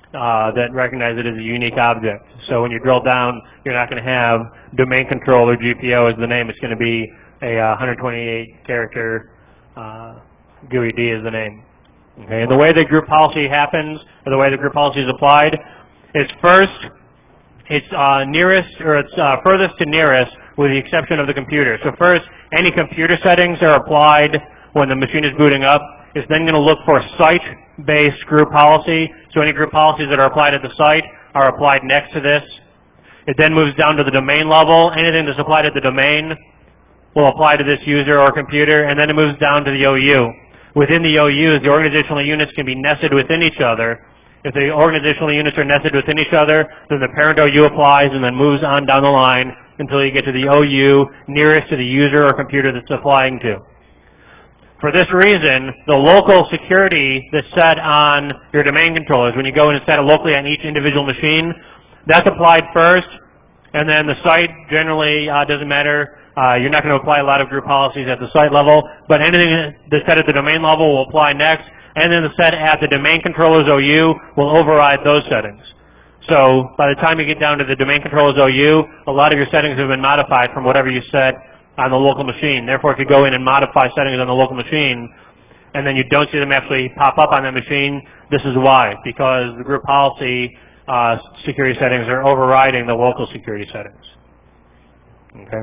uh, that recognize it as a unique object. So when you drill down, you're not going to have domain controller G P O as the name. It's going to be a uh, one twenty-eight character uh, G U I D as the name. Okay, and the way the group policy happens, or the way the group policy is applied, is first, it's uh, nearest, or it's uh, furthest to nearest, with the exception of the computer. So first, any computer settings are applied when the machine is booting up. It's then going to look for site-based group policy. So any group policies that are applied at the site are applied next to this. It then moves down to the domain level. Anything that's applied at the domain will apply to this user or computer, and then it moves down to the O U. Within the O Us, the organizational units can be nested within each other. If the organizational units are nested within each other, then the parent O U applies and then moves on down the line until you get to the O U nearest to the user or computer that's applying to. For this reason, the local security that's set on your domain controllers, when you go in and set it locally on each individual machine, that's applied first, and then the site generally uh, doesn't matter. Uh, you're not going to apply a lot of group policies at the site level, but anything that's set at the domain level will apply next, and then the set at the domain controller's O U will override those settings. So by the time you get down to the domain controller's O U, a lot of your settings have been modified from whatever you set on the local machine. Therefore, if you go in and modify settings on the local machine, and then you don't see them actually pop up on that machine, this is why, because the group policy uh, security settings are overriding the local security settings. Okay.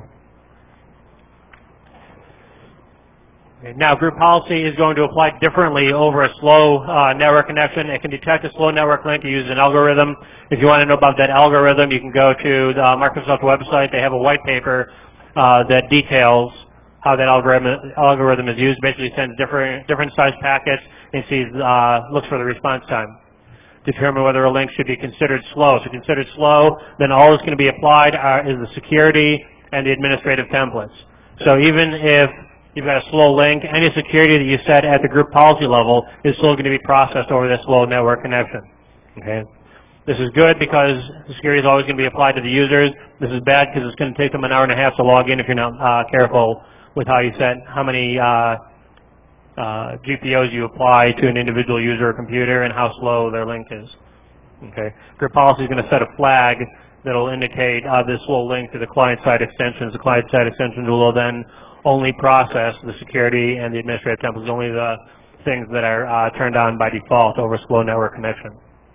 Now, group policy is going to apply differently over a slow uh, network connection. It can detect a slow network link. You use an algorithm. If you want to know about that algorithm, you can go to the Microsoft website. They have a white paper uh, that details how that algorithm algorithm is used. Basically, sends different different size packets and sees uh, looks for the response time. Determine whether a link should be considered slow. So considered slow, then all that's going to be applied are, is the security and the administrative templates. So even if you've got a slow link, any security that you set at the group policy level is still going to be processed over this slow network connection. Okay. This is good because the security is always going to be applied to the users. This is bad because it's going to take them an hour and a half to log in if you're not uh, careful with how you set, how many uh, uh, G P Os you apply to an individual user or computer and how slow their link is. Okay. Group policy is going to set a flag that will indicate uh, this slow link to the client-side extensions. The client-side extensions will then only process the security and the administrative templates, only the things that are uh, turned on by default over slow network connection.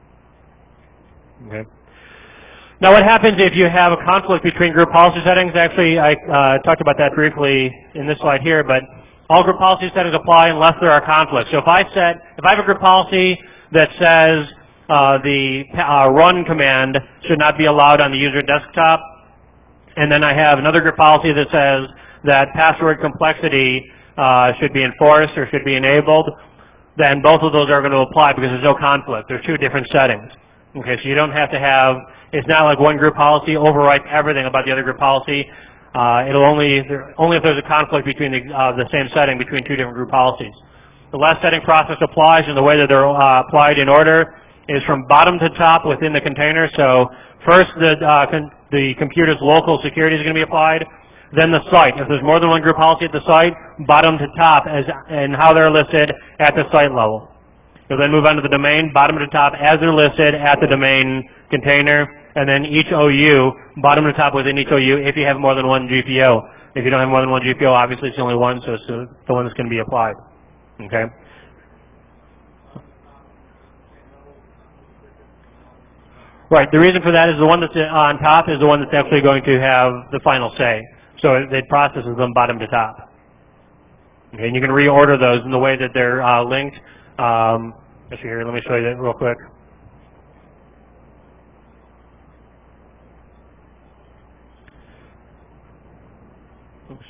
Okay. Now what happens if you have a conflict between group policy settings? Actually, I uh, talked about that briefly in this slide here, but all group policy settings apply unless there are conflicts. So if I set, if I have a group policy that says uh, the uh, run command should not be allowed on the user desktop, and then I have another group policy that says that password complexity uh, should be enforced or should be enabled, then both of those are going to apply because there's no conflict. There's two different settings. Okay, so you don't have to have, it's not like one group policy overrides everything about the other group policy. Uh, it'll only, there, only if there's a conflict between the, uh, the same setting between two different group policies. The last setting process applies, and the way that they're uh, applied in order is from bottom to top within the container. So first the, uh, con the computer's local security is going to be applied. Then the site. If there's more than one group policy at the site, bottom to top as and how they're listed at the site level. You'll then move on to the domain, bottom to top as they're listed at the domain container, and then each O U, bottom to top within each O U if you have more than one G P O. If you don't have more than one G P O, obviously it's only one, so it's the one that's going to be applied. Okay? Right, the reason for that is the one that's on top is the one that's actually going to have the final say. So it, it processes them bottom to top. Okay, and you can reorder those in the way that they're uh, linked. Um, actually, here, let me show you that real quick. Oops.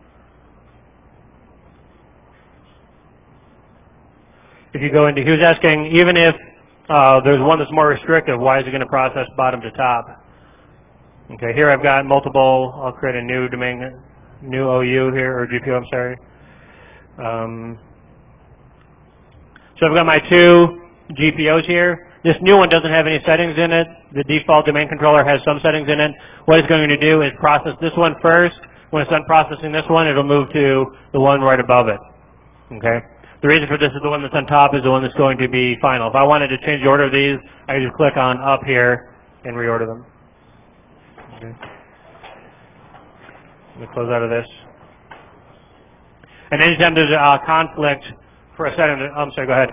If you go into, he was asking, even if uh, there's one that's more restrictive, why is it going to process bottom to top? Okay, here I've got multiple, I'll create a new domain, new O U here, or G P O, I'm sorry. Um, so I've got my two G P Os here. This new one doesn't have any settings in it. The default domain controller has some settings in it. What it's going to do is process this one first. When it's done processing this one, it'll move to the one right above it. Okay? The reason for this is the one that's on top is the one that's going to be final. If I wanted to change the order of these, I could just click on up here and reorder them. Okay. Let me close out of this. And anytime there's a conflict for a setting, I'm sorry, go ahead.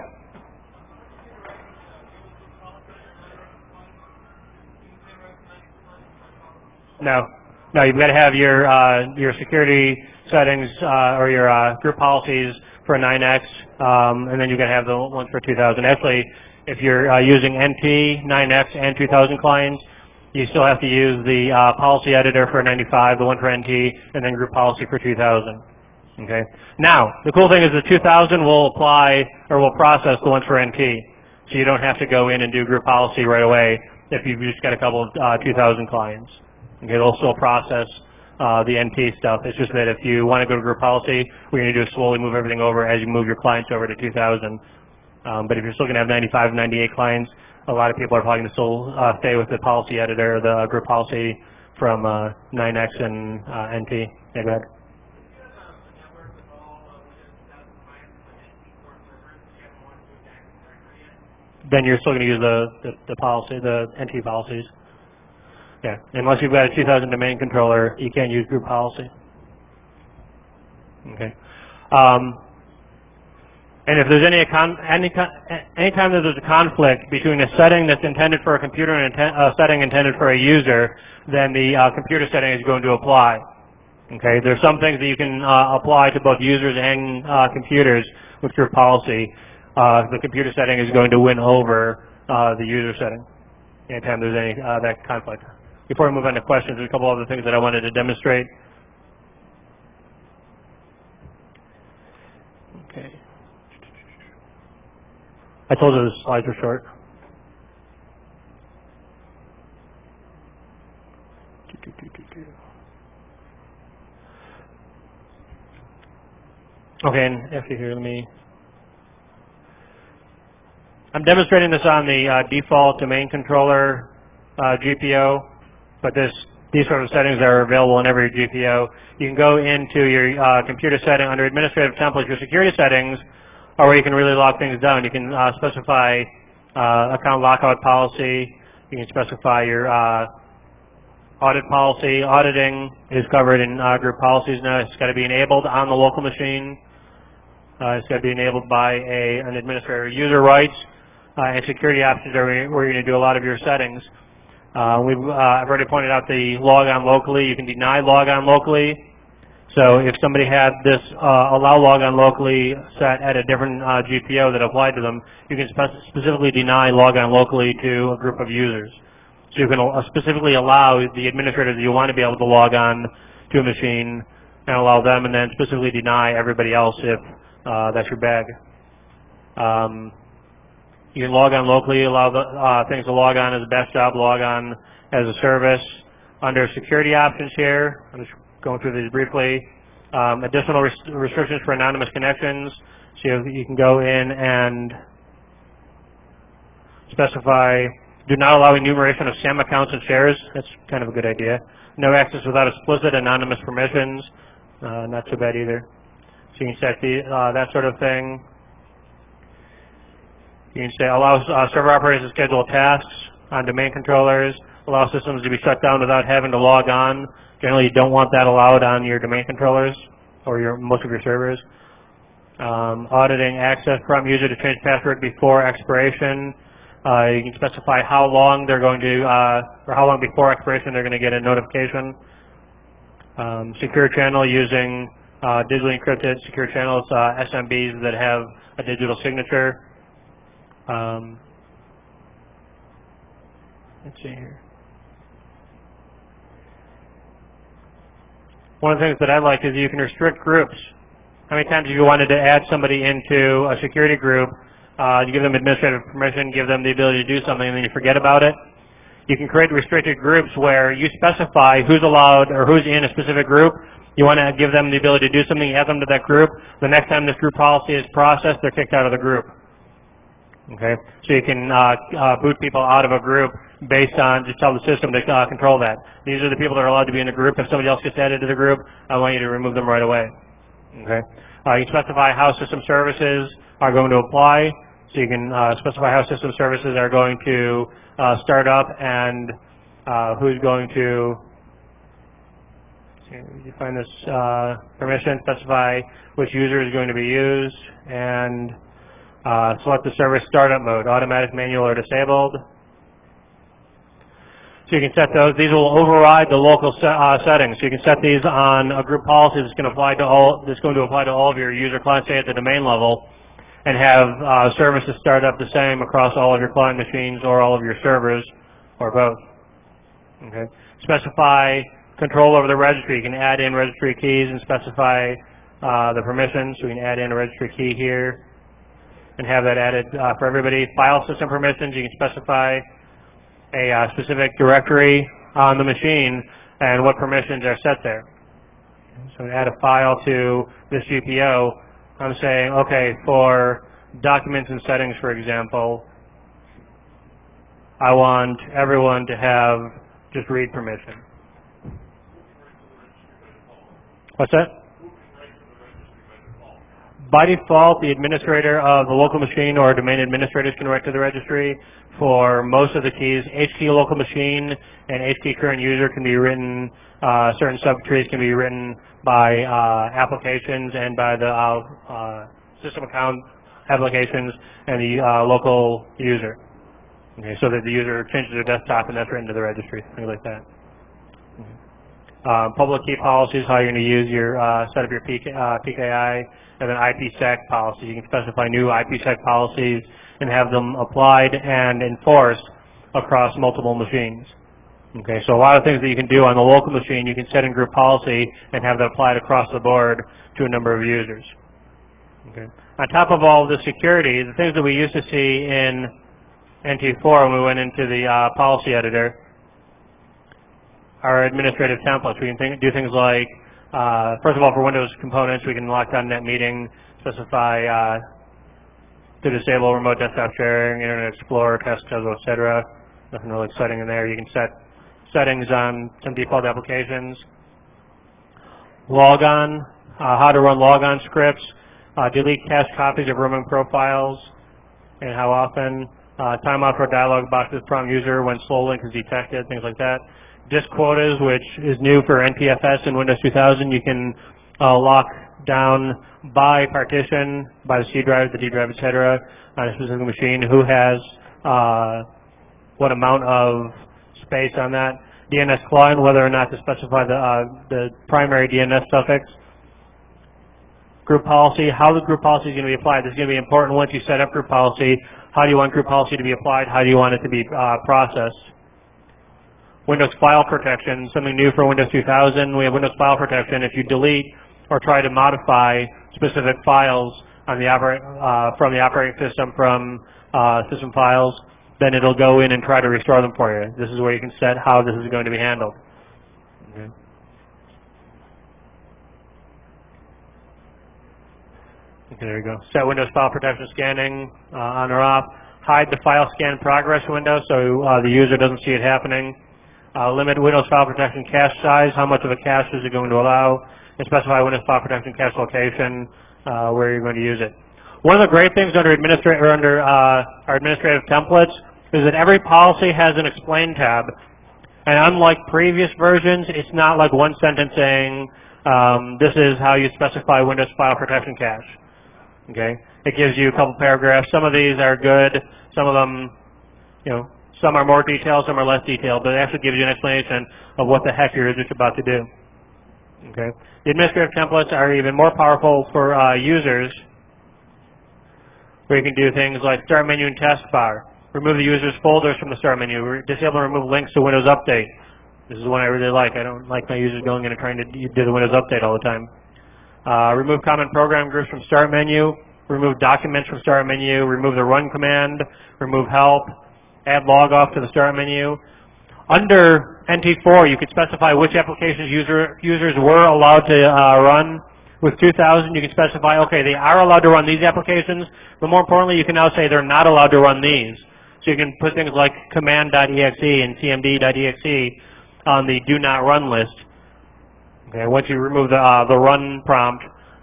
No, no, you've got to have your uh, your security settings uh, or your uh, group policies for nine X, um, and then you've got to have the ones for two thousand. Actually, if you're uh, using N T, nine X, and two thousand clients, you still have to use the uh, policy editor for ninety-five, the one for N T, and then group policy for two thousand. Okay. Now, the cool thing is the two thousand will apply or will process the ones for N T, so you don't have to go in and do group policy right away if you've just got a couple of uh, two thousand clients. Okay, it'll still process uh, the N T stuff. It's just that if you want to go to group policy, what you're going to do is slowly move everything over as you move your clients over to two thousand. Um, but if you're still going to have ninety-five, ninety-eight clients, a lot of people are probably going to still uh, stay with the policy editor, the group policy from uh, nine X and uh, N T. Yeah, go ahead. Then you're still going to use the, the, the policy, the N T policies. Yeah, unless you've got a two thousand domain controller, you can't use group policy. Okay. Um, and if there's any, any anytime that there's a conflict between a setting that's intended for a computer and a setting intended for a user, then the uh, computer setting is going to apply. Okay. There's some things that you can uh, apply to both users and uh, computers with group policy. Uh, the computer setting is going to win over uh, the user setting anytime there's any uh, that conflict. Before we move on to questions, there's a couple other things that I wanted to demonstrate. Okay. I told you the slides were short. Okay, and after here, let me... I'm demonstrating this on the uh, default domain controller uh, G P O. But this, these sort of settings are available in every G P O. You can go into your uh, computer setting under administrative templates, your security settings, or where you can really lock things down. You can uh, specify uh, account lockout policy. You can specify your uh, audit policy. Auditing is covered in uh, group policies now. It's got to be enabled on the local machine. Uh, it's got to be enabled by a, an administrator. User rights uh, and security options are where you're going to do a lot of your settings. Uh, we've, uh, I've already pointed out the log on locally. You can deny log on locally. So if somebody had this uh, allow log on locally set at a different uh, G P O that applied to them, you can spe specifically deny log on locally to a group of users. So you can uh, specifically allow the administrators that you want to be able to log on to a machine and allow them, and then specifically deny everybody else if uh, that's your bag. Um, You can log on locally, allow the, uh, things to log on as a best job, log on as a service. Under security options here, I'm just going through these briefly. Um, additional res restrictions for anonymous connections. So you, you can go in and specify, do not allow enumeration of SAM accounts and shares. That's kind of a good idea. No access without explicit anonymous permissions. Uh, not too bad either. So you can set the, uh, that sort of thing. You can say allow uh, server operators to schedule tasks on domain controllers, allow systems to be shut down without having to log on. Generally, you don't want that allowed on your domain controllers or your most of your servers. Um, auditing access from user to change password before expiration. Uh, you can specify how long they're going to, uh, or how long before expiration they're going to get a notification. Um, secure channel using uh, digitally encrypted secure channels, uh, S M Bs that have a digital signature. Um, let's see here. One of the things that I like is you can restrict groups. How many times have you wanted to add somebody into a security group, uh, you give them administrative permission, give them the ability to do something, and then you forget about it? You can create restricted groups where you specify who's allowed or who's in a specific group. You want to give them the ability to do something, you add them to that group. The next time this group policy is processed, they're kicked out of the group. Okay, so you can uh, uh, boot people out of a group based on, just tell the system to uh, control that. These are the people that are allowed to be in the group. If somebody else gets added to the group, I want you to remove them right away. Okay. Uh, you can specify how system services are going to apply. So you can uh, specify how system services are going to uh, start up and uh, who's going to define this uh, permission, specify which user is going to be used, and uh, select the service startup mode, automatic, manual, or disabled. So you can set those. These will override the local se uh, settings. So you can set these on a group policy that's going to apply to all. That's going to apply to all of your user clients, say at the domain level, and have uh, services start up the same across all of your client machines or all of your servers, or both. Okay. Specify control over the registry. You can add in registry keys and specify uh, the permissions. So we can add in a registry key here and have that added uh, for everybody. File system permissions. You can specify a uh, specific directory on the machine and what permissions are set there. So add a file to this G P O. I'm saying, okay, for documents and settings, for example, I want everyone to have just read permission. What's that? By default, the administrator of the local machine or domain administrators can write to the registry. For most of the keys, H key local machine and H key current user can be written, uh, certain subtrees can be written by uh, applications and by the uh, uh, system account applications and the uh, local user. Okay, so that the user changes their desktop and that's written to the registry, things like that. Okay. Uh, public key policies, how you're going to use your, uh, set up your P K, uh, P K I, and then I P sec policies. You can specify new I P sec policies and have them applied and enforced across multiple machines. Okay, so a lot of things that you can do on the local machine, you can set in group policy and have that applied across the board to a number of users. Okay. On top of all the security, the things that we used to see in N T four when we went into the uh, policy editor are administrative templates. We can think, do things like, uh, first of all, for Windows components, we can lock down net meeting, specify uh, to disable remote desktop sharing, Internet Explorer, test, et cetera. Nothing really exciting in there. You can set settings on some default applications. Logon, uh, how to run logon scripts, uh, delete cache copies of roaming profiles, and how often. Uh, timeout for dialog boxes prompt user when slow link is detected, things like that. Disk quotas, which is new for N T F S in Windows two thousand. You can uh, lock down by partition, by the C drive, the D drive, et cetera, on a specific machine, who has uh, what amount of space on that. D N S client, whether or not to specify the, uh, the primary D N S suffix. Group policy, how the group policy is going to be applied. This is going to be important once you set up group policy. How do you want group policy to be applied? How do you want it to be uh, processed? Windows file protection, something new for Windows two thousand. We have Windows file protection. If you delete or try to modify specific files on the operate, uh, from the operating system from uh, system files, then it'll go in and try to restore them for you. This is where you can set how this is going to be handled. Okay. Okay, there you go. Set Windows file protection scanning uh, on or off. Hide the file scan progress window so uh, the user doesn't see it happening. Uh, limit Windows file protection cache size. How much of a cache is it going to allow? And specify Windows file protection cache location uh, where you're going to use it. One of the great things under, administra or under uh, our administrative templates is that every policy has an explain tab. And unlike previous versions, it's not like one sentence saying um, this is how you specify Windows file protection cache. Okay, it gives you a couple paragraphs. Some of these are good. Some of them, you know, some are more detailed, some are less detailed, but it actually gives you an explanation of what the heck you're just about to do. Okay, the administrative templates are even more powerful for uh, users, where you can do things like start menu and taskbar. Remove the user's folders from the start menu. Disable and remove links to Windows Update. This is one I really like. I don't like my users going in and trying to do the Windows Update all the time. Uh, remove common program groups from start menu, remove documents from start menu, remove the run command, remove help, add log off to the start menu. Under N T four, you could specify which applications user, users were allowed to uh, run. With two thousand, you can specify, okay, they are allowed to run these applications, but more importantly, you can now say they're not allowed to run these. So you can put things like command.exe and cmd.exe on the do not run list. Okay, once you remove the, uh, the run prompt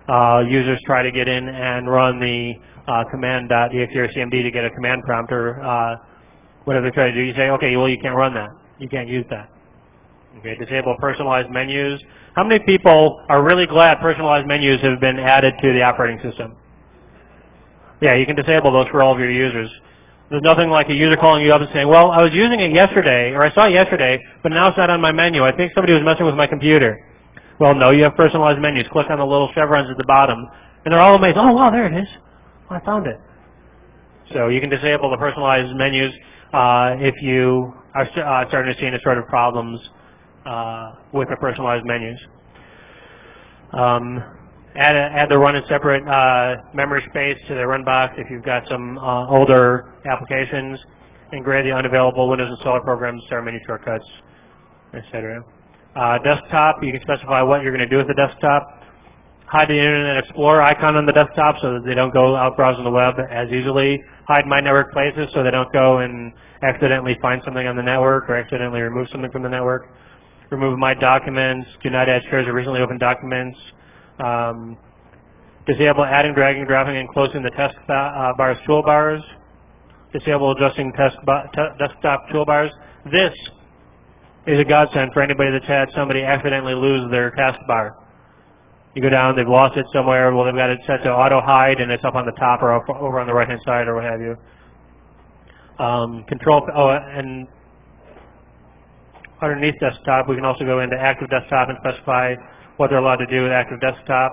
uh, users try to get in and run the uh, command.exe or C M D to get a command prompt or uh, whatever they try to do, you say, okay, well, you can't run that. You can't use that. Okay, disable personalized menus. How many people are really glad personalized menus have been added to the operating system? Yeah, you can disable those for all of your users. There's nothing like a user calling you up and saying, well, I was using it yesterday, or I saw it yesterday, but now it's not on my menu. I think somebody was messing with my computer. Well, no, you have personalized menus. Click on the little chevrons at the bottom, and they're all amazed. Oh, wow, there it is. Oh, I found it. So you can disable the personalized menus uh, if you are uh, starting to see any sort of problems uh, with the personalized menus. Um, add, a, add the run in separate uh, memory space to the run box if you've got some uh, older applications. And grade the unavailable Windows installer programs, start menu shortcuts, et cetera. Uh, desktop, you can specify what you're going to do with the desktop. Hide the Internet Explorer icon on the desktop so that they don't go out browsing the web as easily. Hide My Network Places so they don't go and accidentally find something on the network or accidentally remove something from the network. Remove My Documents. Do not add shares of recently opened documents. Um, disable adding, dragging, dropping, and closing the test uh, bars toolbars. Disable adjusting test desktop toolbars. This is a godsend for anybody that's had somebody accidentally lose their taskbar. You go down, they've lost it somewhere, well, they've got it set to auto hide, and it's up on the top or up, over on the right-hand side or what have you. Um, control, oh, and underneath desktop, we can also go into active desktop and specify what they're allowed to do with active desktop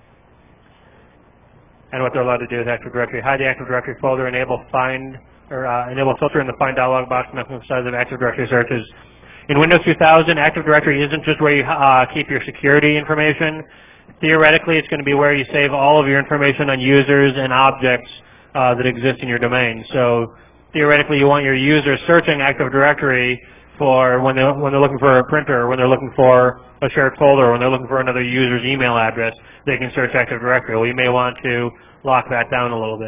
and what they're allowed to do with Active Directory. Hide the Active Directory folder, enable find, or uh, enable filter in the find dialog box, and emphasize of Active Directory searches. In Windows two thousand, Active Directory isn't just where you uh, keep your security information. Theoretically, it's going to be where you save all of your information on users and objects uh, that exist in your domain. So theoretically, you want your users searching Active Directory for when they're, when they're looking for a printer, or when they're looking for a shared folder, or when they're looking for another user's email address, they can search Active Directory. Well, you may want to lock that down a little bit.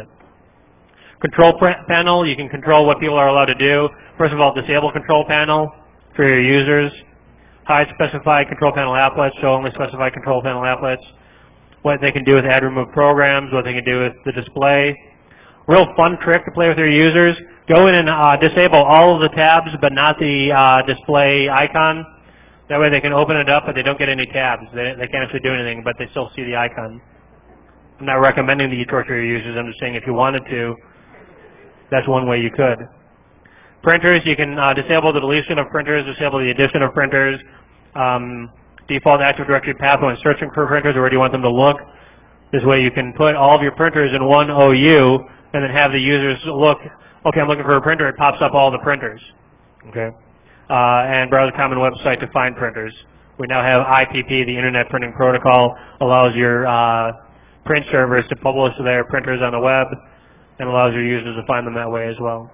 Control panel, you can control what people are allowed to do. First of all, disable control panel for your users. Hide specified control panel applets, so only specified control panel applets. What they can do with add remove programs, what they can do with the display. Real fun trick to play with your users. Go in and uh, disable all of the tabs, but not the uh, display icon. That way they can open it up, but they don't get any tabs. They, they can't actually do anything, but they still see the icon. I'm not recommending that you torture your users. I'm just saying if you wanted to, that's one way you could. Printers, you can uh, disable the deletion of printers, disable the addition of printers, um, default Active Directory path when searching for printers or where do you want them to look. This way you can put all of your printers in one O U and then have the users look, okay, I'm looking for a printer, it pops up all the printers. Okay. Uh, and browse a common website to find printers. We now have I P P, the Internet Printing Protocol, allows your uh, print servers to publish their printers on the web and allows your users to find them that way as well.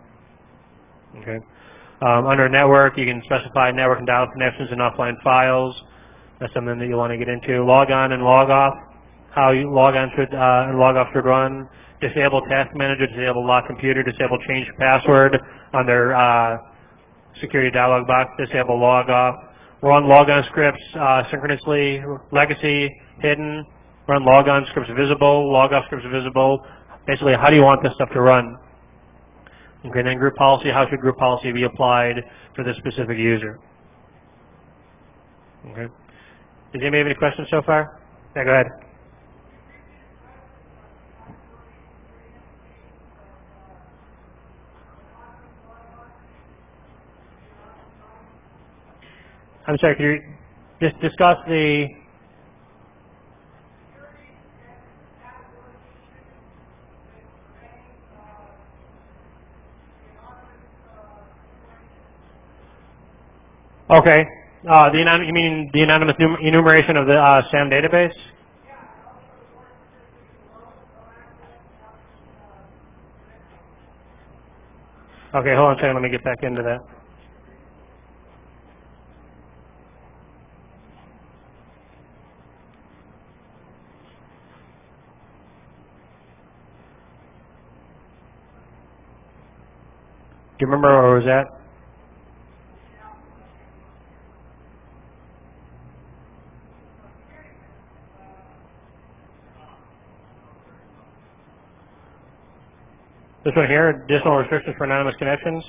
Okay. Um, under network, you can specify network and dial connections and offline files. That's something that you want to get into. Log on and log off. How you log on should uh, and log off should run. Disable task manager. Disable lock computer. Disable change password on their uh, security dialog box. Disable log off. Run logon scripts uh, synchronously. Legacy hidden. Run logon scripts visible. Log off scripts visible. Basically, how do you want this stuff to run? Okay, then group policy, how should group policy be applied for this specific user? Okay. Does anybody have any questions so far? Yeah, go ahead. I'm sorry, could you just discuss the... Okay. Uh, the anon you mean the anonymous enumeration of the uh, SAM database? Okay, hold on a second. Let me get back into that. Do you remember where it was at? This one here, additional restrictions for anonymous connections.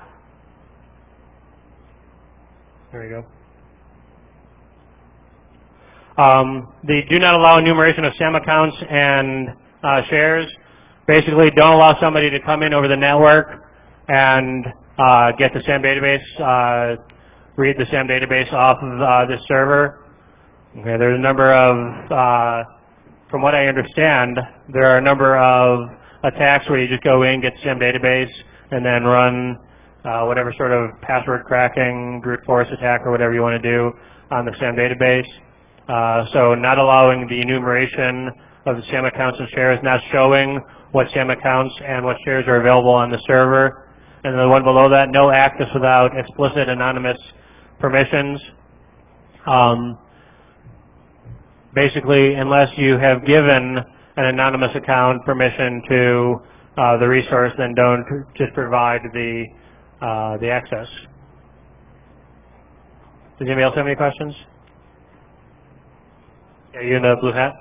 There we go. Um, they do not allow enumeration of SAM accounts and uh, shares. Basically, don't allow somebody to come in over the network and uh, get the SAM database, uh, read the SAM database off of uh, this server. Okay, there's a number of, uh, from what I understand, there are a number of attacks where you just go in, get the SAM database, and then run uh, whatever sort of password cracking, brute force attack, or whatever you want to do on the SAM database. Uh, so not allowing the enumeration of the SAM accounts and shares, not showing what SAM accounts and what shares are available on the server. And the one below that, no access without explicit anonymous permissions. Um, basically, unless you have given an anonymous account permission to uh, the resource, then don't just provide the, uh, the access. Does anybody else have any questions? Yeah, you in the blue hat?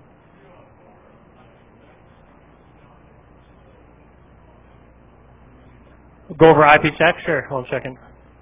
Go over IPsec? Sure, hold a second.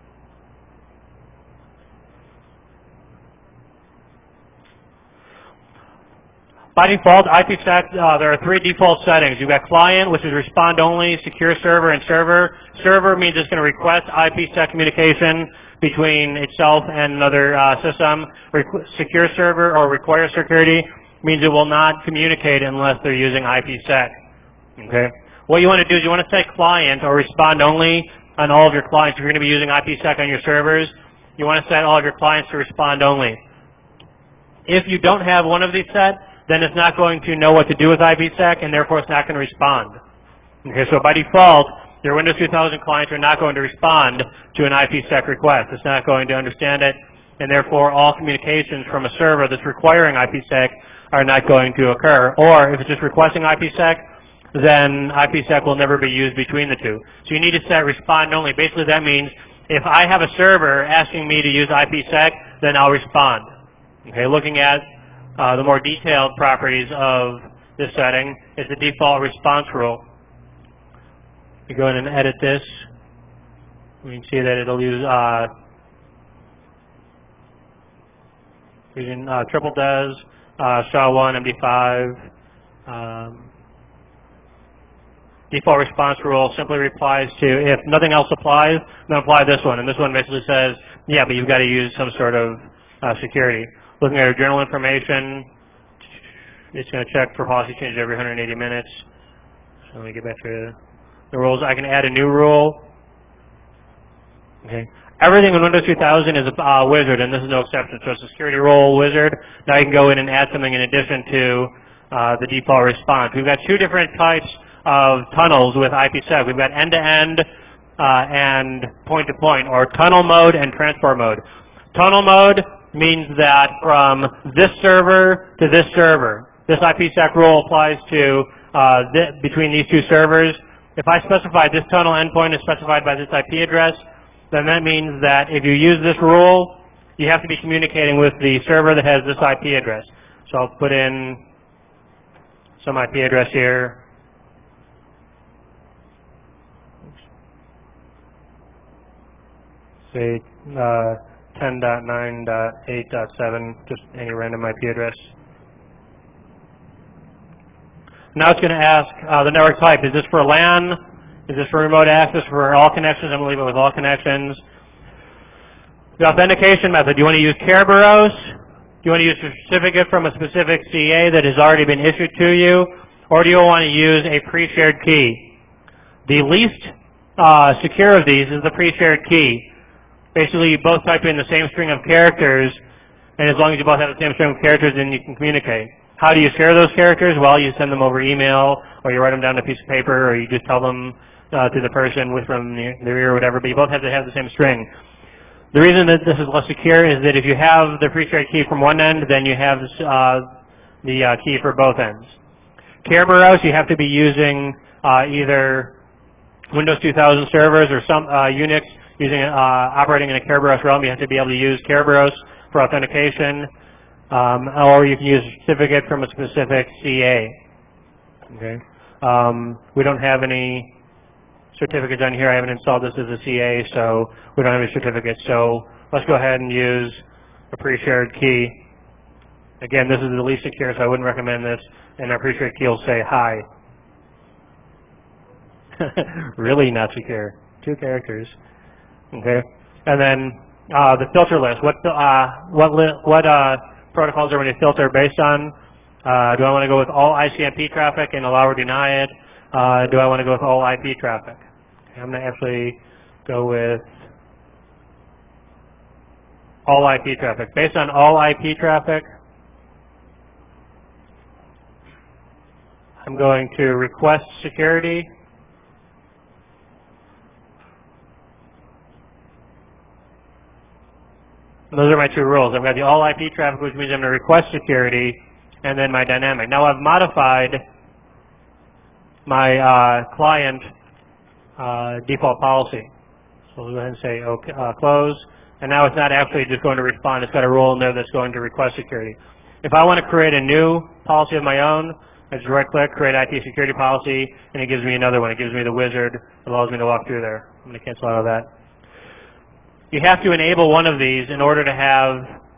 By default, IPsec, uh, there are three default settings. You've got client, which is respond only, secure server, and server. Server means it's going to request IPsec communication between itself and another uh, system. Requ secure server or require security means it will not communicate unless they're using IPsec. Okay. What you want to do is you want to set client or respond only on all of your clients. If you're going to be using IPsec on your servers, you want to set all of your clients to respond only. If you don't have one of these set, then it's not going to know what to do with IPsec, and therefore it's not going to respond. Okay, so by default, your Windows two thousand clients are not going to respond to an IPsec request. It's not going to understand it, and therefore all communications from a server that's requiring IPsec are not going to occur. Or if it's just requesting IPsec, then IPsec will never be used between the two. So you need to set respond only. Basically that means if I have a server asking me to use IPsec, then I'll respond. Okay, looking at uh, the more detailed properties of this setting is the default response rule. We go in and edit this. We can see that it'll use uh, using uh, triple des, uh, S H A one, M D five. Um, default response rule simply replies to if nothing else applies, then apply this one. And this one basically says, yeah, but you've got to use some sort of uh, security. Looking at our journal information, it's going to check for policy changes every one hundred eighty minutes. So let me get back to the rules. I can add a new rule. Okay. Everything in Windows two thousand is a uh, wizard, and this is no exception. So it's a security rule wizard. Now you can go in and add something in addition to uh, the default response. We've got two different types of tunnels with IPsec. We've got end-to-end uh, and point-to-point, or tunnel mode and transport mode. Tunnel mode means that from this server to this server, this IPsec rule applies to uh, th between these two servers. If I specify this tunnel endpoint is specified by this I P address, then that means that if you use this rule, you have to be communicating with the server that has this I P address. So I'll put in some I P address here. Say uh, ten dot nine dot eight dot seven, just any random I P address. Now it's going to ask uh, the network type. Is this for LAN? Is this for remote access? For all connections? I'm going to leave it with all connections. The authentication method. Do you want to use Kerberos? Do you want to use a certificate from a specific C A that has already been issued to you? Or do you want to use a pre-shared key? The least uh, secure of these is the pre-shared key. Basically, you both type in the same string of characters, and as long as you both have the same string of characters, then you can communicate. How do you share those characters? Well, you send them over email, or you write them down on a piece of paper, or you just tell them uh, to the person with from the, the ear or whatever, but you both have to have the same string. The reason that this is less secure is that if you have the pre-shared key from one end, then you have uh, the uh, key for both ends. Kerberos, you have to be using uh, either Windows two thousand servers or some uh, Unix using uh, operating in a Kerberos realm. You have to be able to use Kerberos for authentication, um, or you can use a certificate from a specific C A. Okay. Um, we don't have any certificates on here. I haven't installed this as a C A, so we don't have any certificates. So let's go ahead and use a pre-shared key. Again, this is the least secure, so I wouldn't recommend this. And our pre-shared key will say hi. Really not secure. Two characters. Okay. And then uh, the filter list. What uh, what li what uh, protocols are we going to filter based on? Uh, do I want to go with all I C M P traffic and allow or deny it? Uh, do I want to go with all I P traffic? Okay, I'm going to actually go with all I P traffic. Based on all I P traffic, I'm going to request security. Those are my two rules. I've got the all I P traffic, which means I'm going to request security, and then my dynamic. Now I've modified my uh, client uh, default policy. So we'll go ahead and say okay, uh, close. And now it's not actually just going to respond. It's got a rule in there that's going to request security. If I want to create a new policy of my own, I just right click, create I T security policy, and it gives me another one. It gives me the wizard. It allows me to walk through there. I'm going to cancel out of that. You have to enable one of these in order to have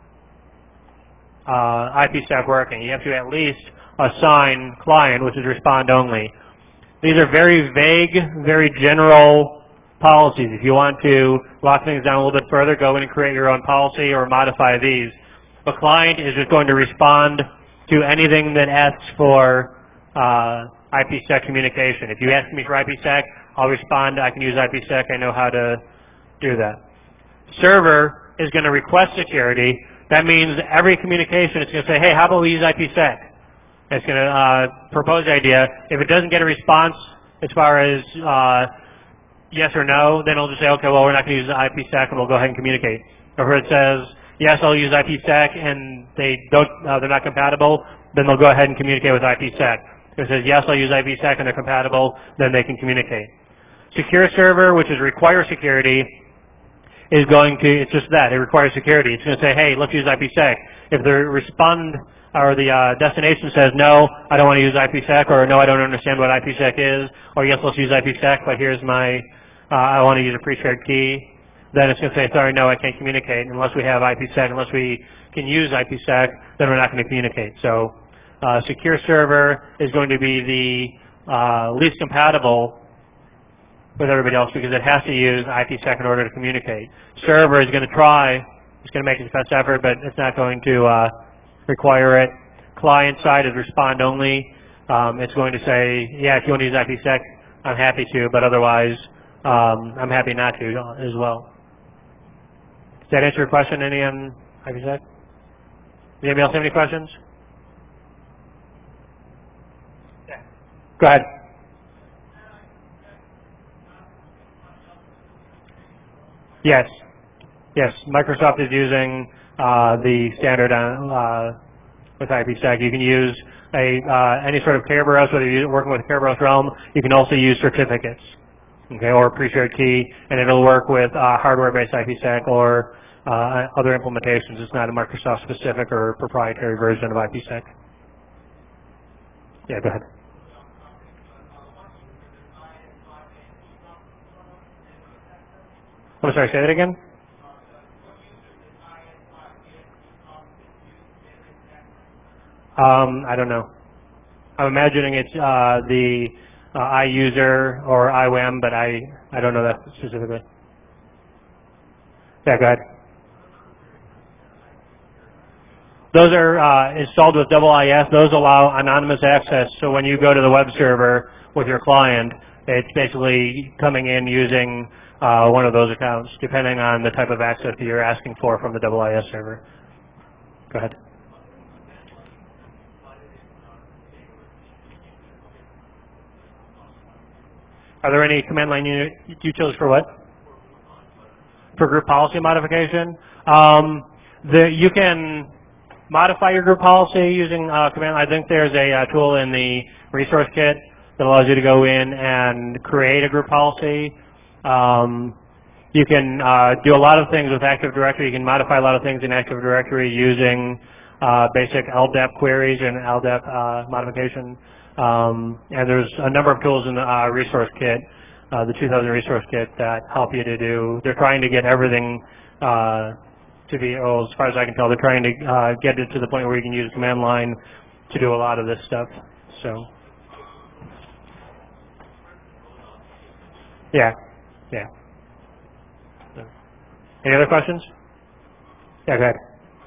uh, IPsec working. You have to at least assign client, which is respond only. These are very vague, very general policies. If you want to lock things down a little bit further, go in and create your own policy or modify these. A client is just going to respond to anything that asks for uh, IPsec communication. If you ask me for IPsec, I'll respond. I can use IPsec. I know how to do that. Server is going to request security. That means every communication it's going to say, hey, how about we use IPsec? It's going to uh, propose the idea. If it doesn't get a response as far as uh, yes or no, then it'll just say, okay, well, we're not going to use IPsec, and we'll go ahead and communicate. Or if it says, yes, I'll use IPsec, and they don't, uh, they're not compatible, then they'll go ahead and communicate with IPsec. If it says, yes, I'll use IPsec, and they're compatible, then they can communicate. Secure server, which is require security, is going to, it's just that, it requires security. It's going to say, hey, let's use IPsec. If the respond, or the uh, destination says, no, I don't want to use IPsec, or no, I don't understand what IPsec is, or yes, let's use IPsec, but here's my, uh, I want to use a pre-shared key, then it's going to say, sorry, no, I can't communicate. Unless we have IPsec, unless we can use IPsec, then we're not going to communicate. So uh, secure server is going to be the uh, least compatible with everybody else because it has to use IPsec in order to communicate. Server is going to try, it's going to make its best effort, but it's not going to uh, require it. Client side is respond only. Um, it's going to say, yeah, if you want to use IPsec, I'm happy to, but otherwise, um, I'm happy not to as well. Does that answer your question, any on IPsec? Does anybody else have any questions? Yeah. Go ahead. Yes, yes. Microsoft is using uh, the standard on, uh, with IPsec. You can use a uh, any sort of Kerberos, whether you're working with Kerberos Realm. You can also use certificates, okay, or a pre-shared key, and it'll work with uh, hardware-based IPsec or uh, other implementations. It's not a Microsoft-specific or proprietary version of IPsec. Yeah, go ahead. I'm sorry, say that again? Um, I don't know. I'm imagining it's uh, the uh, iUser or I W A M, but I, I don't know that specifically. Yeah, go ahead. Those are uh, installed with double I S. Those allow anonymous access, so when you go to the web server with your client, it's basically coming in using uh, one of those accounts, depending on the type of access that you're asking for from the double I S server. Go ahead. Are there any command line unit utilities for what? For group policy modification? Um, the, you can modify your group policy using uh, command. I think there's a uh, tool in the resource kit that allows you to go in and create a group policy. Um, you can uh, do a lot of things with Active Directory. You can modify a lot of things in Active Directory using uh, basic L D A P queries and L D A P uh, modification. Um, and there's a number of tools in the uh, resource kit, uh, the two thousand resource kit, that help you to do. They're trying to get everything uh, to be, oh, as far as I can tell, they're trying to uh, get it to the point where you can use command line to do a lot of this stuff. So, yeah, yeah. So, any other questions? Yeah, go ahead.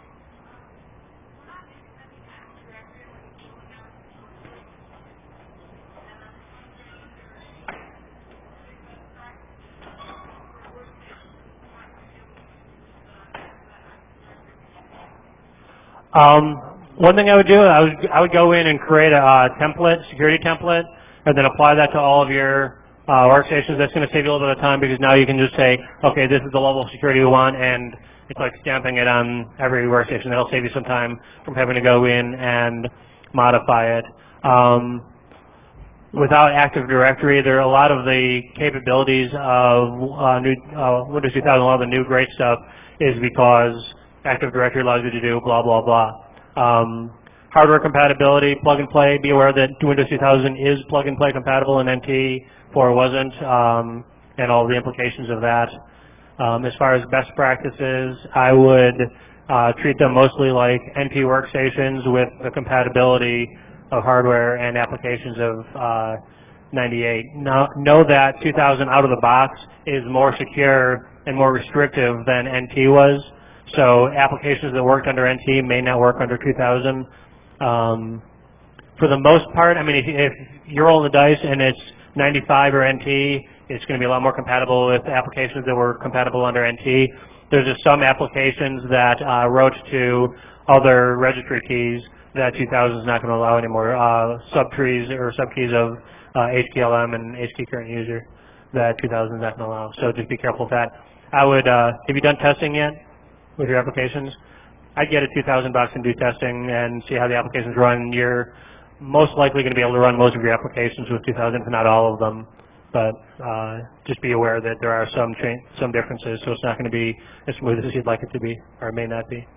Um, one thing I would do, I would I would go in and create a uh, template, security template, and then apply that to all of your uh, workstations. That's going to save you a little bit of time because now you can just say, okay, this is the level of security we want, and it's like stamping it on every workstation. That'll save you some time from having to go in and modify it. Um, without Active Directory, there are a lot of the capabilities of uh, new, uh, Windows two thousand, a lot of the new great stuff is because Active Directory allows you to do blah, blah, blah. Um, hardware compatibility, plug and play. Be aware that Windows two thousand is plug and play compatible and N T four wasn't, um, and all the implications of that. Um, as far as best practices, I would uh, treat them mostly like N T workstations with the compatibility of hardware and applications of uh, ninety-eight. Now, know that two thousand out of the box is more secure and more restrictive than N T was. So applications that worked under N T may not work under two thousand. Um, for the most part, I mean, if, if you're rolling the dice and it's ninety-five or N T, it's going to be a lot more compatible with applications that were compatible under N T. There's just some applications that uh, wrote to other registry keys that two thousand is not going to allow anymore. Uh, subtrees or subkeys of uh, H T L M and H T current user that two thousand is not going to allow. So just be careful with that. I would, uh, have you done testing yet with your applications? I'd get a two thousand bucks and do testing and see how the applications run. You're most likely going to be able to run most of your applications with two thousand, if not all of them. But uh, just be aware that there are some cha some differences, so it's not going to be as smooth as you'd like it to be, or it may not be.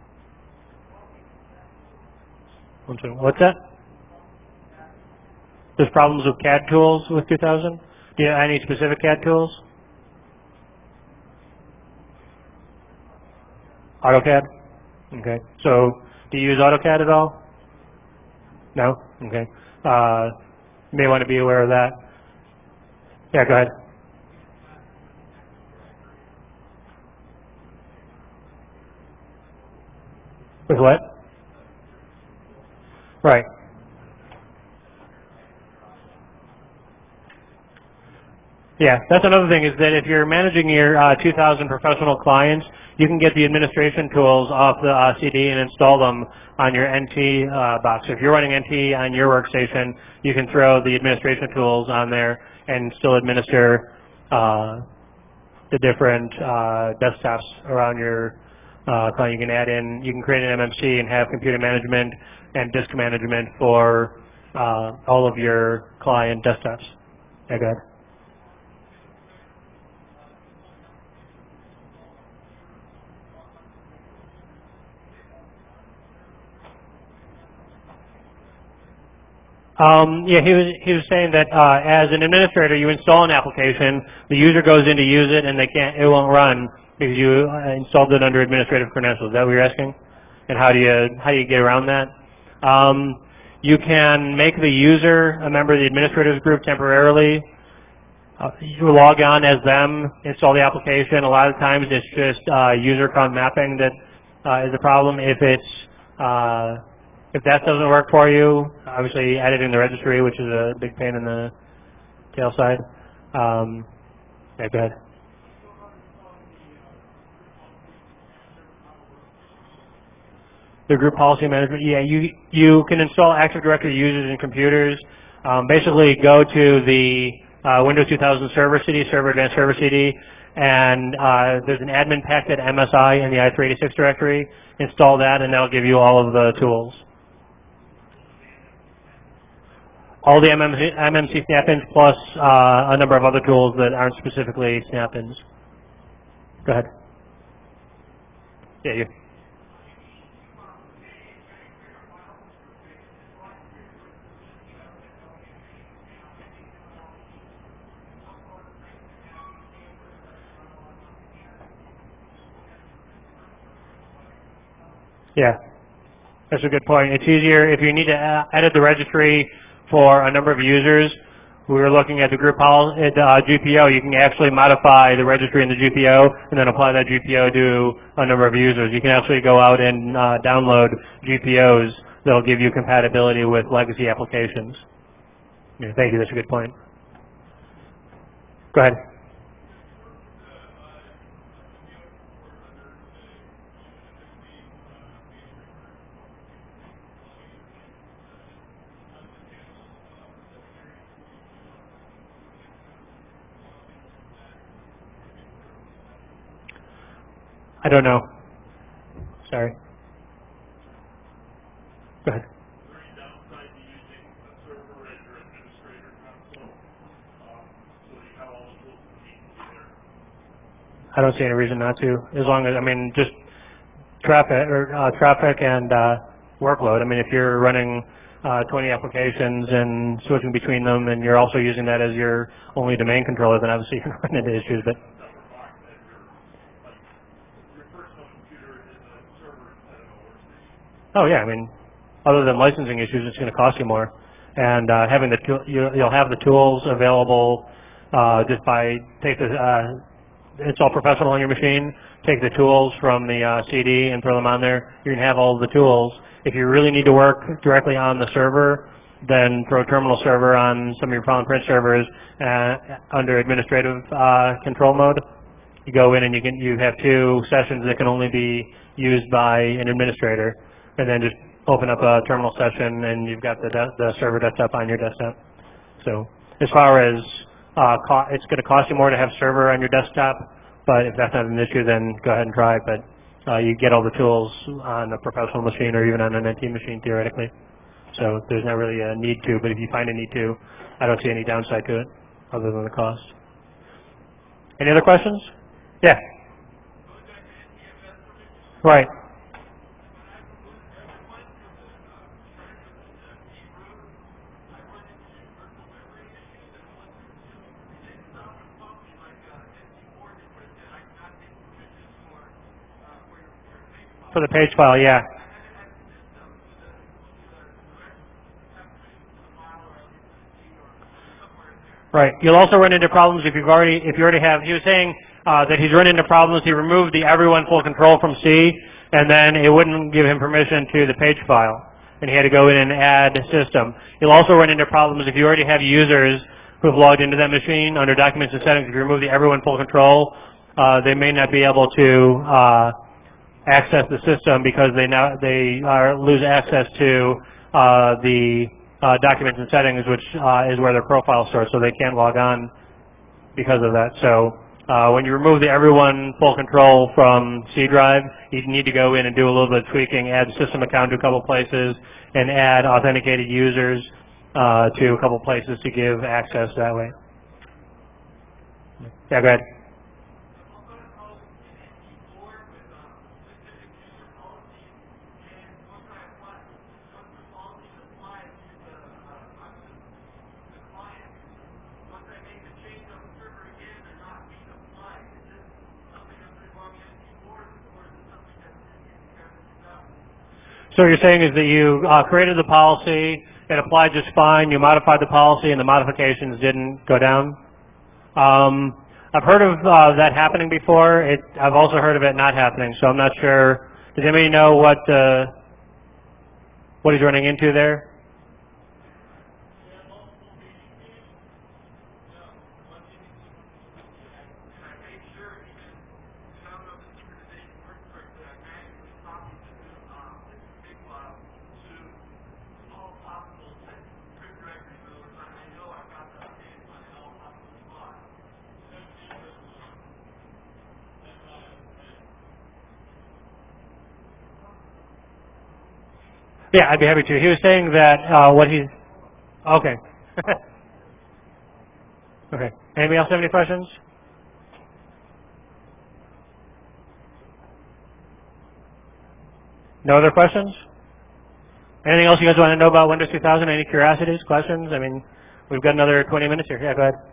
What's that? There's problems with C A D tools with two thousand? Do you have any specific C A D tools? AutoCAD? Okay. So, do you use AutoCAD at all? No? Okay. Uh, you may want to be aware of that. Yeah, go ahead. With what? Right. Yeah, that's another thing is that if you're managing your uh, two thousand professional clients, you can get the administration tools off the uh, C D and install them on your N T uh, box. So if you're running N T on your workstation, you can throw the administration tools on there and still administer uh, the different uh, desktops around your uh, client. You can add in, you can create an M M C and have computer management and disk management for uh, all of your client desktops. Yeah, go ahead. Um, yeah, he was he was saying that uh, as an administrator, you install an application, the user goes in to use it, and they can't, it won't run because you uh, installed it under administrative credentials. Is that what you're asking? And how do you how do you get around that? Um, you can make the user a member of the administrators group temporarily. Uh, you log on as them, install the application. A lot of times, it's just uh, user account mapping that uh, is a problem. If it's uh, If that doesn't work for you, obviously editing the registry, which is a big pain in the tail side. Um, yeah, go ahead. The group policy management, yeah, you you can install Active Directory users and computers. Um, basically, go to the uh, Windows two thousand Server C D, Server Advanced Server C D, and uh, there's an admin packet M S I in the i three eighty-six directory. Install that, and that'll give you all of the tools. All the M M C, M M C snap-ins plus uh, a number of other tools that aren't specifically snap-ins. Go ahead. Yeah, you. Yeah, that's a good point. It's easier if you need to uh, edit the registry for a number of users. We were looking at the group policy, at uh, G P O. You can actually modify the registry in the G P O and then apply that G P O to a number of users. You can actually go out and uh, download G P Os that'll give you compatibility with legacy applications. Yeah, thank you. That's a good point. Go ahead. I don't know. Sorry. Go ahead. Is there any downside to using a server as your administrator console, um, so that you have all the tools you need to be there? I don't see any reason not to, as long as, I mean, just traffic, or uh, traffic and uh, workload. I mean, if you're running uh, twenty applications and switching between them and you're also using that as your only domain controller, then obviously you're going to run into issues, but oh yeah, I mean, other than licensing issues, it's going to cost you more. And uh, having the tool, you, you'll have the tools available uh, just by take the uh, it's all professional on your machine. Take the tools from the uh, C D and throw them on there. You can have all of the tools. If you really need to work directly on the server, then throw a terminal server on some of your file and print servers uh, under administrative uh, control mode. You go in and you can you have two sessions that can only be used by an administrator, and then just open up a terminal session and you've got the de the server desktop on your desktop. So as far as uh, co it's going to cost you more to have server on your desktop, but if that's not an issue, then go ahead and try it. But uh, you get all the tools on a professional machine or even on an N T machine theoretically. So there's not really a need to, but if you find a need to, I don't see any downside to it other than the cost. Any other questions? Yeah. Right. For the page file, yeah. Right. You'll also run into problems if you've already if you already have. He was saying uh, that he's run into problems. He removed the everyone full control from C, and then it wouldn't give him permission to the page file, and he had to go in and add system. You'll also run into problems if you already have users who have logged into that machine under documents and settings. If you remove the everyone full control, uh, they may not be able to uh, access the system because they now they are, lose access to uh, the uh, documents and settings, which uh, is where their profile starts, so they can't log on because of that. So uh, when you remove the everyone full control from C drive, you need to go in and do a little bit of tweaking, add system account to a couple places, and add authenticated users uh, to a couple places to give access that way. Yeah, go ahead. So what you're saying is that you uh, created the policy, it applied just fine, you modified the policy, and the modifications didn't go down? Um, I've heard of uh, that happening before. It, I've also heard of it not happening, so I'm not sure. Does anybody know what uh, what he's running into there? Yeah, I'd be happy to. He was saying that uh, what he's... Okay. Okay. Anybody else have any questions? No other questions? Anything else you guys want to know about Windows two thousand? Any curiosities, questions? I mean, we've got another twenty minutes here. Yeah, go ahead.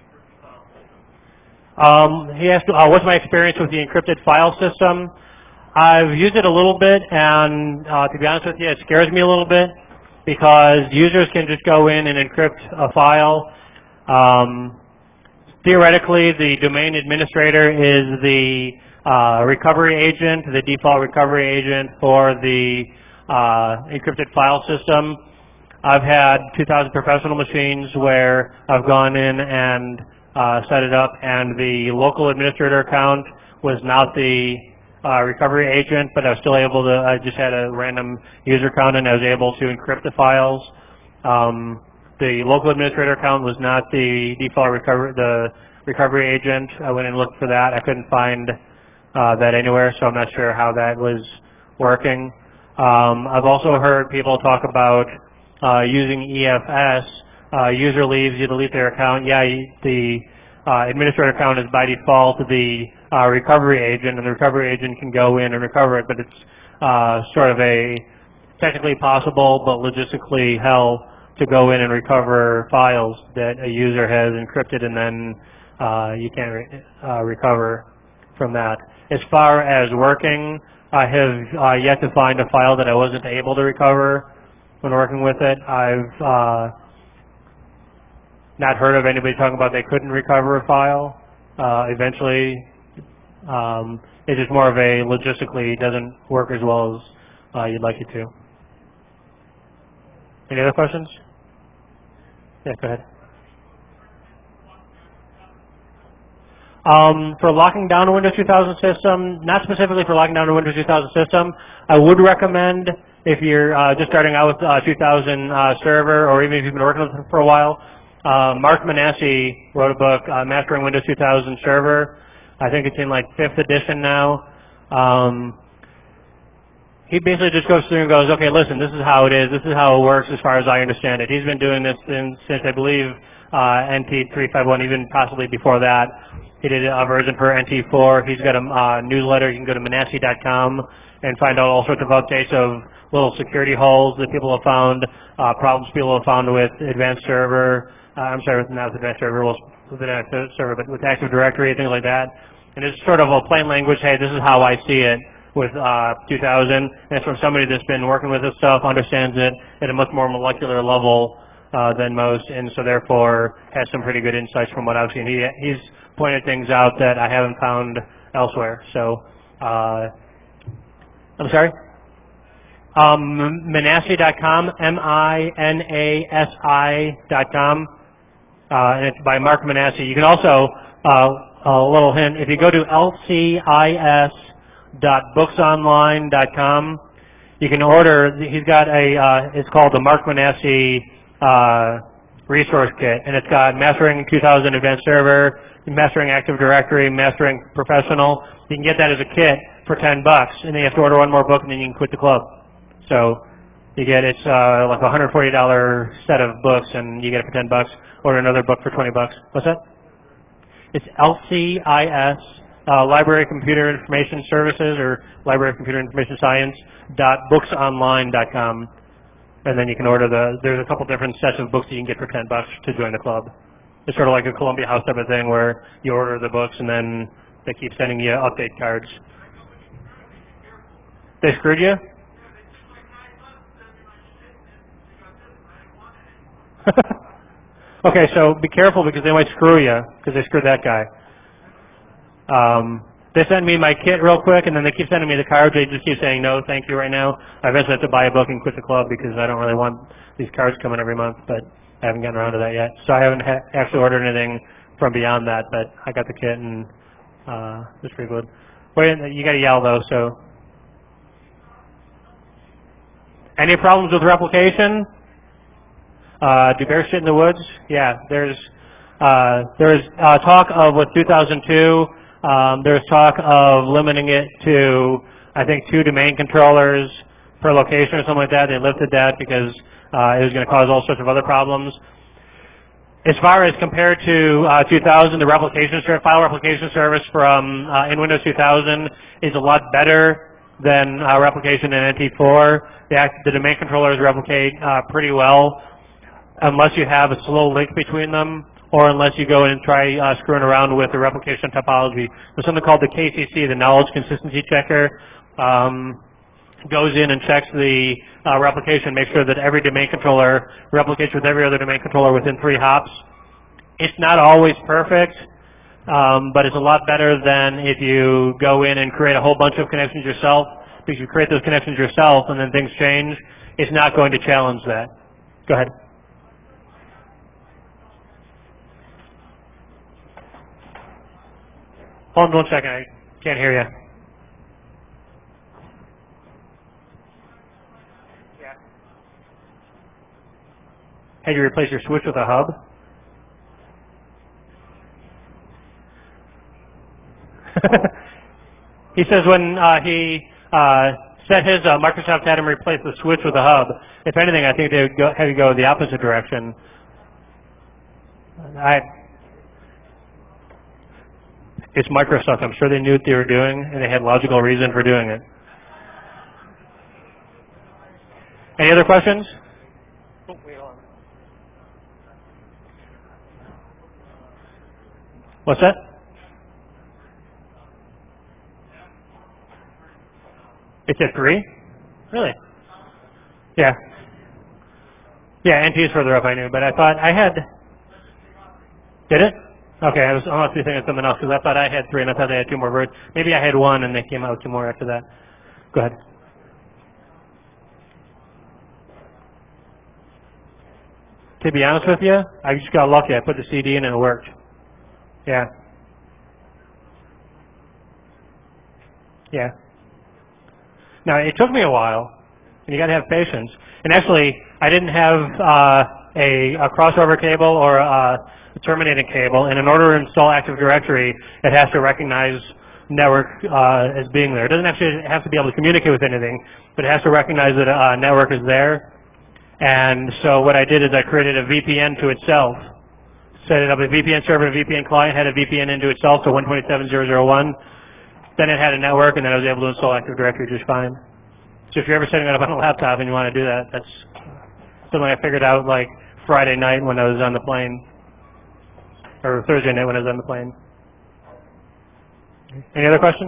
Um, he asked, uh, what's my experience with the encrypted file system? I've used it a little bit, and uh, to be honest with you, it scares me a little bit because users can just go in and encrypt a file. Um, theoretically, the domain administrator is the uh, recovery agent, the default recovery agent for the uh, encrypted file system. I've had two thousand professional machines where I've gone in and uh, set it up, and the local administrator account was not the uh, recovery agent, but I was still able to, I just had a random user account and I was able to encrypt the files. Um, the local administrator account was not the default recovery, the recovery agent. I went and looked for that. I couldn't find uh, that anywhere, so I'm not sure how that was working. Um, I've also heard people talk about uh, using E F S. Uh, user leaves, you delete their account. Yeah, the uh, administrator account is by default the uh, recovery agent, and the recovery agent can go in and recover it, but it's uh, sort of a technically possible but logistically hell to go in and recover files that a user has encrypted, and then uh, you can't re uh, recover from that. As far as working, I have uh, yet to find a file that I wasn't able to recover when working with it. I've uh, not heard of anybody talking about they couldn't recover a file. Uh, eventually, um, it's just more of a logistically doesn't work as well as uh, you'd like it to. Any other questions? Yeah, go ahead. Um, for locking down a Windows two thousand system, not specifically for locking down a Windows two thousand system, I would recommend if you're uh, just starting out with uh, two thousand uh, server, or even if you've been working with it for a while. Uh, Mark Manassi wrote a book, uh, Mastering Windows two thousand Server. I think it's in like fifth edition now. Um, he basically just goes through and goes, okay, listen, this is how it is. This is how it works as far as I understand it. He's been doing this since, since I believe, uh, N T three fifty-one, even possibly before that. He did a version for N T four. He's got a uh, newsletter. You can go to manassi dot com and find out all sorts of updates of little security holes that people have found, uh, problems people have found with Advanced Server. Uh, I'm sorry, not with Advanced Server, well, with Advanced Server, but with Active Directory, things like that. And it's sort of a plain language, hey, this is how I see it with uh, two thousand, and it's from somebody that's been working with this stuff, understands it at a much more molecular level uh, than most, and so therefore has some pretty good insights from what I've seen. He, he's pointed things out that I haven't found elsewhere. So, uh, I'm sorry? Um, Manassi dot com, M I N A S I dot com, uh, and it's by Mark Manassi. You can also, uh, a little hint, if you go to L C I S dot books online dot com, you can order, he's got a, uh, it's called the Mark Manassi uh, Resource Kit, and it's got Mastering two thousand Advanced Server, Mastering Active Directory, Mastering Professional. You can get that as a kit for ten bucks, and then you have to order one more book, and then you can quit the club. So you get, it's uh, like a one hundred forty dollar set of books, and you get it for ten bucks. Order another book for twenty bucks. What's that? It's L C I S, uh, Library Computer Information Services, or Library of Computer Information Science, dot books online dot com. And then you can order the, there's a couple different sets of books that you can get for ten bucks to join the club. It's sort of like a Columbia House type of thing where you order the books and then they keep sending you update cards. They screwed you? Okay, so be careful because they might screw you because they screwed that guy. Um, they sent me my kit real quick, and then they keep sending me the cards. They just keep saying no, thank you right now. I eventually have to buy a book and quit the club because I don't really want these cards coming every month, but I haven't gotten around to that yet. So I haven't ha actually ordered anything from beyond that, but I got the kit, and uh, it's pretty good. Wait, you got to yell though. So, any problems with replication? Uh, do bears shit in the woods? Yeah, there's uh, there's uh, talk of with two thousand two. Um, there's talk of limiting it to I think two domain controllers per location or something like that. They lifted that because uh, it was going to cause all sorts of other problems. As far as compared to uh, two thousand, the replication file replication service from uh, in Windows two thousand is a lot better than uh, replication in N T four. The, the domain controllers replicate uh, pretty well, unless you have a slow link between them, or unless you go in and try uh, screwing around with the replication topology. There's something called the K C C, the Knowledge Consistency Checker, um, goes in and checks the uh, replication, makes sure that every domain controller replicates with every other domain controller within three hops. It's not always perfect, um, but it's a lot better than if you go in and create a whole bunch of connections yourself, because you create those connections yourself and then things change. It's not going to challenge that. Go ahead. Hold on one second, I can't hear you. Yeah. Had you replace your switch with a hub? He says when uh, he uh, set his, uh, Microsoft had him replace the switch with a hub. If anything, I think they would go, have you go the opposite direction. I, it's Microsoft. I'm sure they knew what they were doing, and they had logical reason for doing it. Any other questions? Oh, wait, hold on. What's that? It's at three? Really? Yeah. Yeah, N T is further up, I knew, but I thought I had... Did it? Okay, I was I must be thinking of something else, because I thought I had three, and I thought they had two more birds. Maybe I had one, and they came out with two more after that. Go ahead. To be honest with you, I just got lucky. I put the C D in, and it worked. Yeah. Yeah. Now, it took me a while, and you got to have patience. And actually, I didn't have uh, a, a crossover cable or a, a terminating cable, and in order to install Active Directory, it has to recognize network uh, as being there. It doesn't actually have to be able to communicate with anything, but it has to recognize that a uh, network is there. And so what I did is I created a V P N to itself, set it up a V P N server and a V P N client, had a V P N into itself, so one twenty-seven dot zero dot zero dot one. Then it had a network, and then I was able to install Active Directory just fine. So if you're ever setting it up on a laptop and you want to do that, that's something I figured out like Friday night when I was on the plane, or Thursday night when I was on the plane. Any other questions?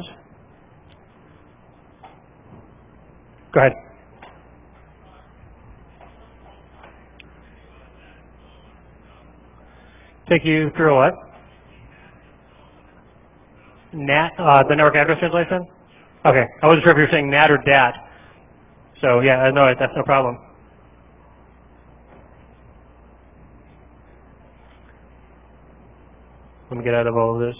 Go ahead. Take you through what? N A T, uh, the network address translation? Okay, I wasn't sure if you were saying N A T or D A T. So yeah, no, that's no problem. Let me get out of all of this.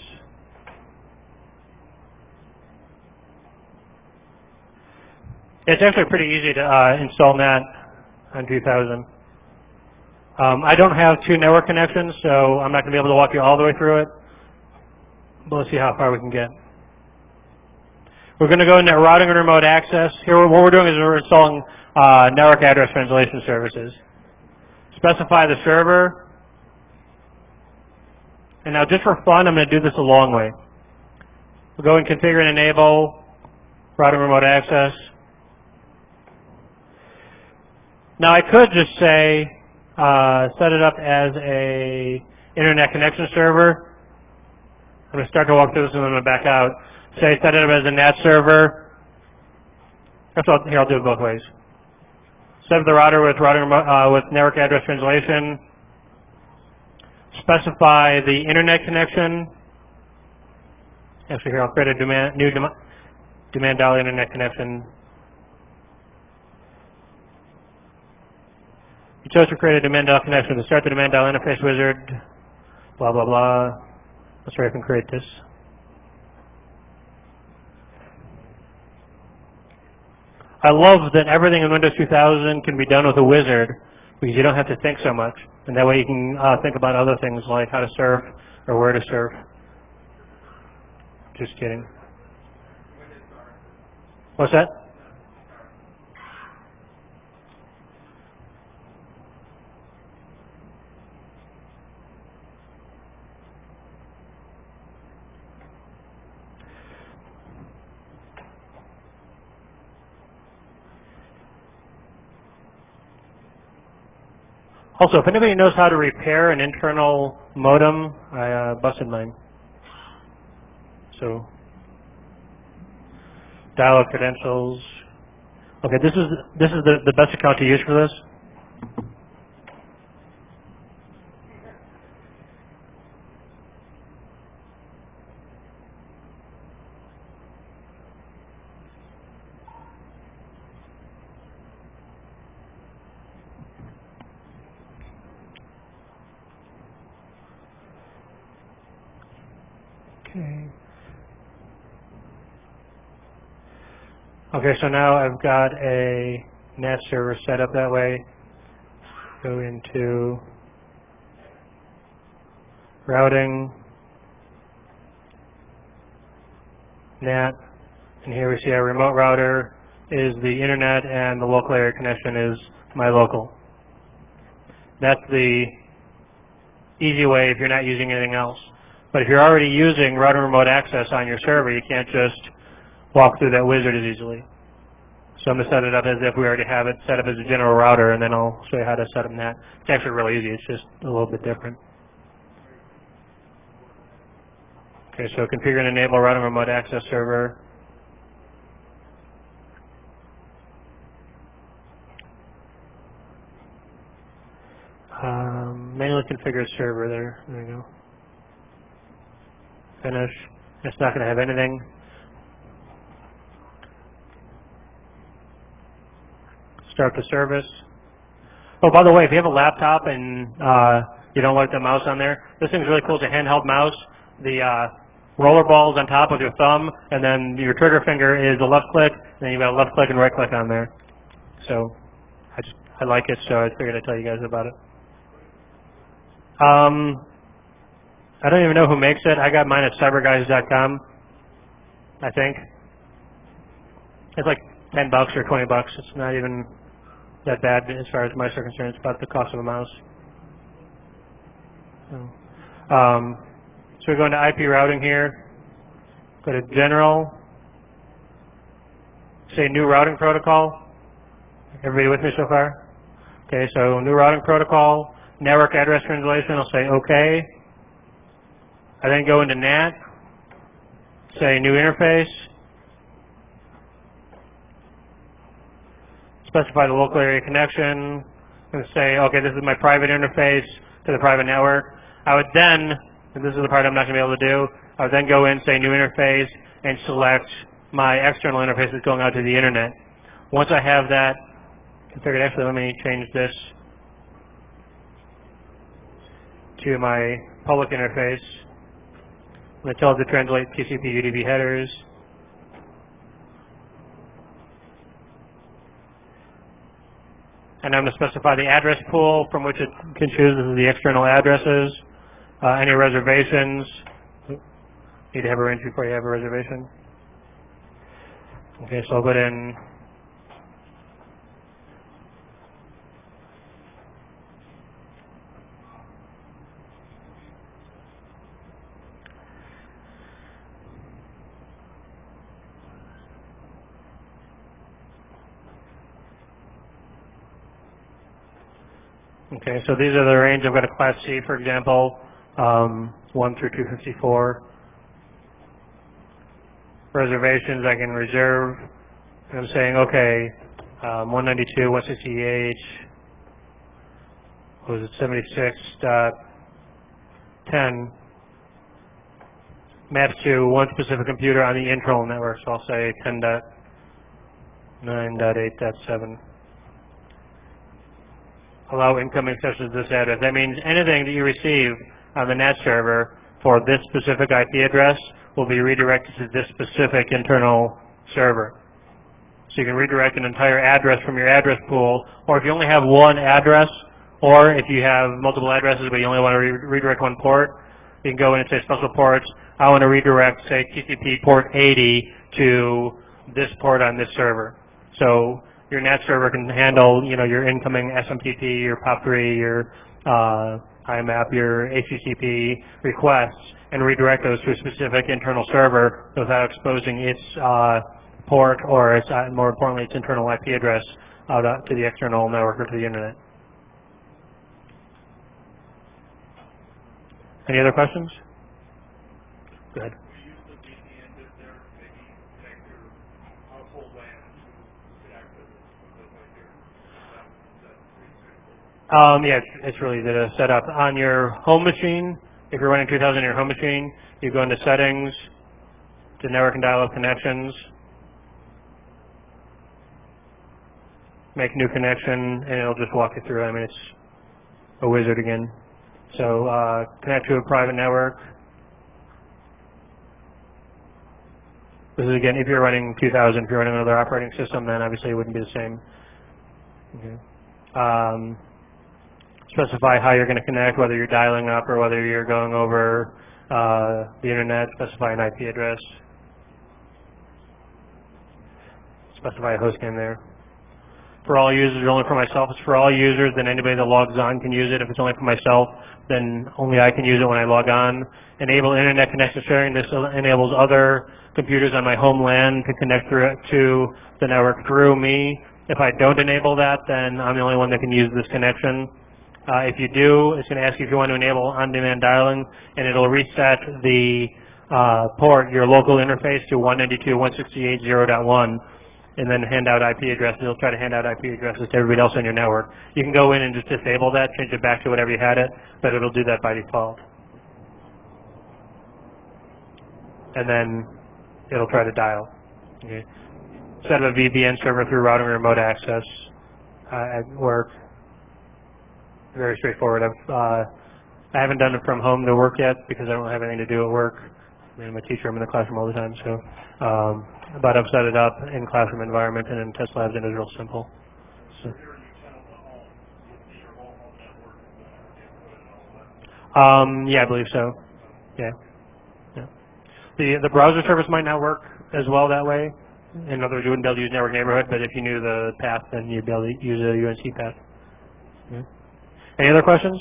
It's actually pretty easy to uh, install N A T on two thousand. Um, I don't have two network connections, so I'm not going to be able to walk you all the way through it. But let's see how far we can get. We're going to go into routing and remote access. Here, what we're doing is we're installing uh, network address translation services. Specify the server. And now just for fun, I'm going to do this a long way. We'll go and configure and enable routing remote access. Now I could just say, uh, set it up as a internet connection server. I'm going to start to walk through this and then I'm going to back out. Say set it up as a N A T server. That's all, here, I'll do it both ways. Set up the router with routing uh, with network address translation. Specify the internet connection. Actually, here I'll create a demand, new demand, demand dial internet connection. You chose to create a demand dial connection to start the demand dial interface wizard. Blah blah blah. Let's see if I can create this. I love that everything in Windows two thousand can be done with a wizard because you don't have to think so much. And that way you can uh, think about other things like how to surf or where to surf. Just kidding. What's that? Also, if anybody knows how to repair an internal modem, I uh, busted mine. So, Dialog credentials. Okay, this is this is the, the best account to use for this. Okay. Okay, so now I've got a N A T server set up that way. Go into routing, N A T, and here we see our remote router is the internet and the local area connection is my local. That's the easy way if you're not using anything else. But if you're already using router remote access on your server, you can't just walk through that wizard as easily. So I'm going to set it up as if we already have it set up as a general router, and then I'll show you how to set up N A T. It's actually really easy. It's just a little bit different. Okay, so configure and enable router remote access server. Um, manually configure server there. There you go. Finish. It's not going to have anything. Start the service. Oh, by the way, if you have a laptop and uh, you don't like the mouse on there, this thing's really cool. It's a handheld mouse. The uh, roller ball's on top with your thumb, and then your trigger finger is a left click, and then you've got a left click and right click on there. So I just I like it, so I figured I'd tell you guys about it. Um, I don't even know who makes it. I got mine at cyber guys dot com, I think. It's like ten bucks or twenty bucks. It's not even that bad as far as mice are concerned. It's about the cost of a mouse. So, um, so we're going to I P routing here. Go to general. Say new routing protocol. Everybody with me so far? Okay, so new routing protocol. Network address translation. I'll say OK. I then go into N A T. Say new interface. Specify the local area connection, and say, okay, this is my private interface to the private network. I would then, and this is the part I'm not going to be able to do, I would then go in, say new interface, and select my external interface that's going out to the internet. Once I have that configured, actually let me change this to my public interface. I'm going to tell it to translate T C P U D P headers. And I'm going to specify the address pool from which it can choose. This is the external addresses. Uh, any reservations. Need to have a range before you have a reservation. Okay, so I'll put in Okay, so these are the range. I've got a Class C, for example, um, one through two fifty-four. Reservations I can reserve. I'm saying, okay, um, one ninety-two, one sixty-eight, what was it, seventy-six dot ten maps to one specific computer on the internal network. So I'll say ten dot nine dot eight dot seven. Allow incoming sessions to this address. That means anything that you receive on the N A T server for this specific I P address will be redirected to this specific internal server. So you can redirect an entire address from your address pool, or if you only have one address, or if you have multiple addresses but you only want to re redirect one port, you can go in and say special ports. I want to redirect, say, T C P port eighty to this port on this server. So your N A T server can handle, you know, your incoming S M T P, your P O P three, your uh, I M A P, your H T T P requests, and redirect those to a specific internal server without exposing its uh, port or, its, uh, more importantly, its internal I P address out uh, to the external network or to the internet. Any other questions? Go ahead. We use the V P N bit there, maybe connect your Um, yeah, it's, it's really easy to set up. On your home machine, if you're running two thousand on your home machine, you go into settings, to network and dial-up connections, make new connection, and it'll just walk you through. I mean, it's a wizard again. So uh, connect to a private network. This is again, if you're running two thousand, if you're running another operating system, then obviously it wouldn't be the same. Okay. Um, specify how you're going to connect, whether you're dialing up or whether you're going over uh, the internet. Specify an I P address. Specify a host name there. For all users, only for myself. It's for all users, then anybody that logs on can use it. If it's only for myself, then only I can use it when I log on. Enable internet connection sharing. This enables other computers on my home LAN to connect through to the network through me. If I don't enable that, then I'm the only one that can use this connection. Uh, if you do, it's going to ask you if you want to enable on-demand dialing, and it'll reset the uh, port, your local interface, to one ninety-two dot one sixty-eight dot zero dot one. And then hand out I P addresses. It'll try to hand out I P addresses to everybody else on your network. You can go in and just disable that, change it back to whatever you had it, but it'll do that by default. And then it'll try to dial. Okay. Set up a V P N server through routing and remote access uh, at work. Very straightforward. I've, uh, I haven't done it from home to work yet because I don't have anything to do at work. I mean, I'm a teacher. I'm in the classroom all the time, so. Um, but I've set it up in classroom environment and in test labs, and it's real simple. So. Um, yeah, I believe so. Yeah. yeah. The the browser service might not work as well that way. In other words, you wouldn't be able to use Network Neighborhood, but if you knew the path, then you'd be able to use a U N C path. Yeah. Any other questions?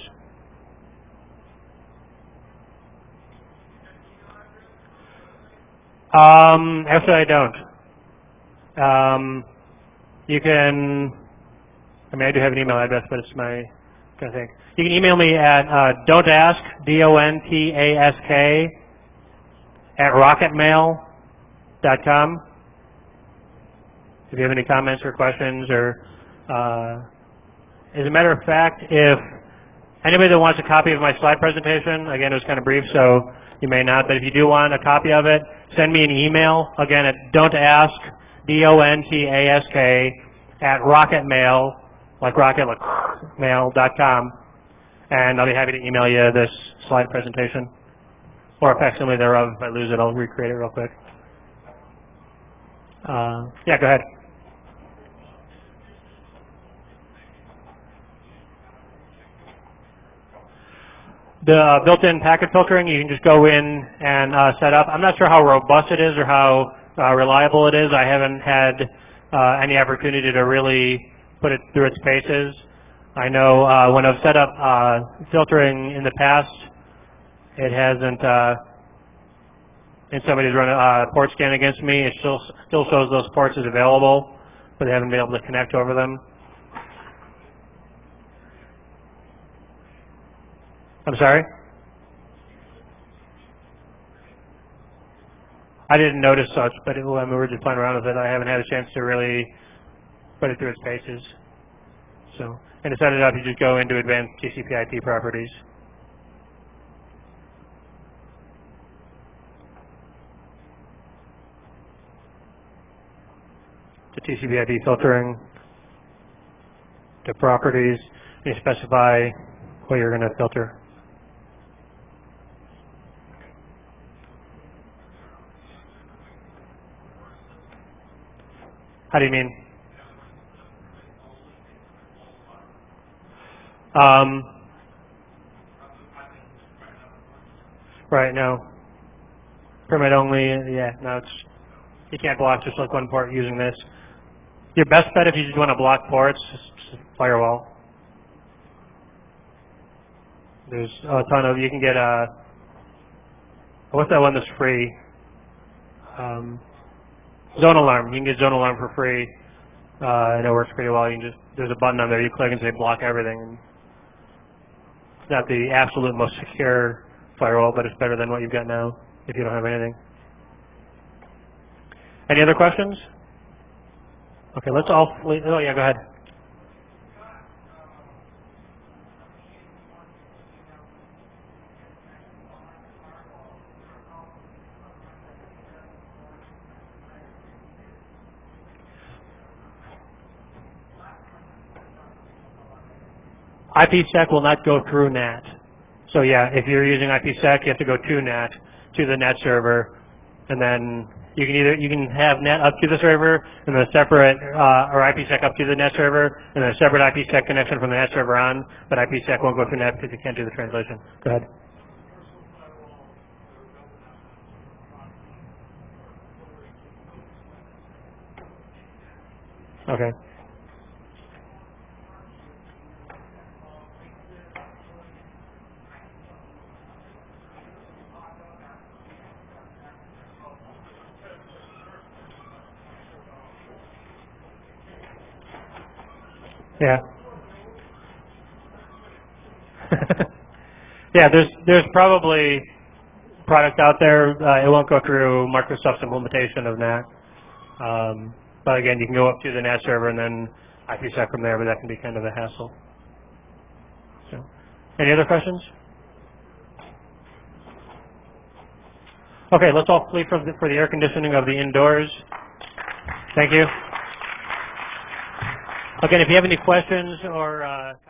Um, actually, I don't. Um, you can, I mean, I do have an email address, but it's my, I think. You can email me at uh, don't ask, D O N T A S K, at rocketmail dot com. If you have any comments or questions, or, uh, as a matter of fact, if anybody that wants a copy of my slide presentation, again, it was kind of brief, so you may not, but if you do want a copy of it, send me an email, again, at don't ask, D O N T A S K, at rocketmail, like rocket, like mail dot com, and I'll be happy to email you this slide presentation, or a facsimile thereof. If I lose it, I'll recreate it real quick. Uh, yeah, go ahead. The uh, built-in packet filtering, you can just go in and uh, set up. I'm not sure how robust it is or how uh, reliable it is. I haven't had uh, any opportunity to really put it through its paces. I know uh, when I've set up uh, filtering in the past, it hasn't, uh, and somebody's run a uh, port scan against me, it still, still shows those ports as available, but they haven't been able to connect over them. I'm sorry? I didn't notice such, but it, I mean, we were just playing around with it. I haven't had a chance to really put it through its paces. So, and to set it up, you just go into advanced T C P I P properties. To T C P I P filtering, to properties, and you specify what you're going to filter. How do you mean? Um, right, no. Permit only, yeah, no, it's, you can't block just like one port using this. Your best bet if you just want to block ports, is firewall. There's a ton of, you can get a, what's that one that's free? Um, Zone Alarm. You can get Zone Alarm for free, uh, and it works pretty well. You can just, there's a button on there, you click and say block everything. And it's not the absolute most secure firewall, but it's better than what you've got now if you don't have anything. Any other questions? Okay, let's all, oh yeah, go ahead. IPsec will not go through N A T. So yeah, if you're using IPsec, you have to go to N A T, to the N A T server, and then you can either, you can have N A T up to the server, and then a separate, uh, or IPsec up to the N A T server, and then a separate IPsec connection from the N A T server on, but IPsec won't go through N A T because you can't do the translation. Go ahead. Okay. Yeah. Yeah, there's there's probably product out there. Uh, it won't go through Microsoft's implementation of N A T. Um, but again, you can go up to the N A T server and then IPsec from there, but that can be kind of a hassle. So, any other questions? Okay, let's all flee for the, for the air conditioning of the indoors. Thank you. Again, if you have any questions or uh,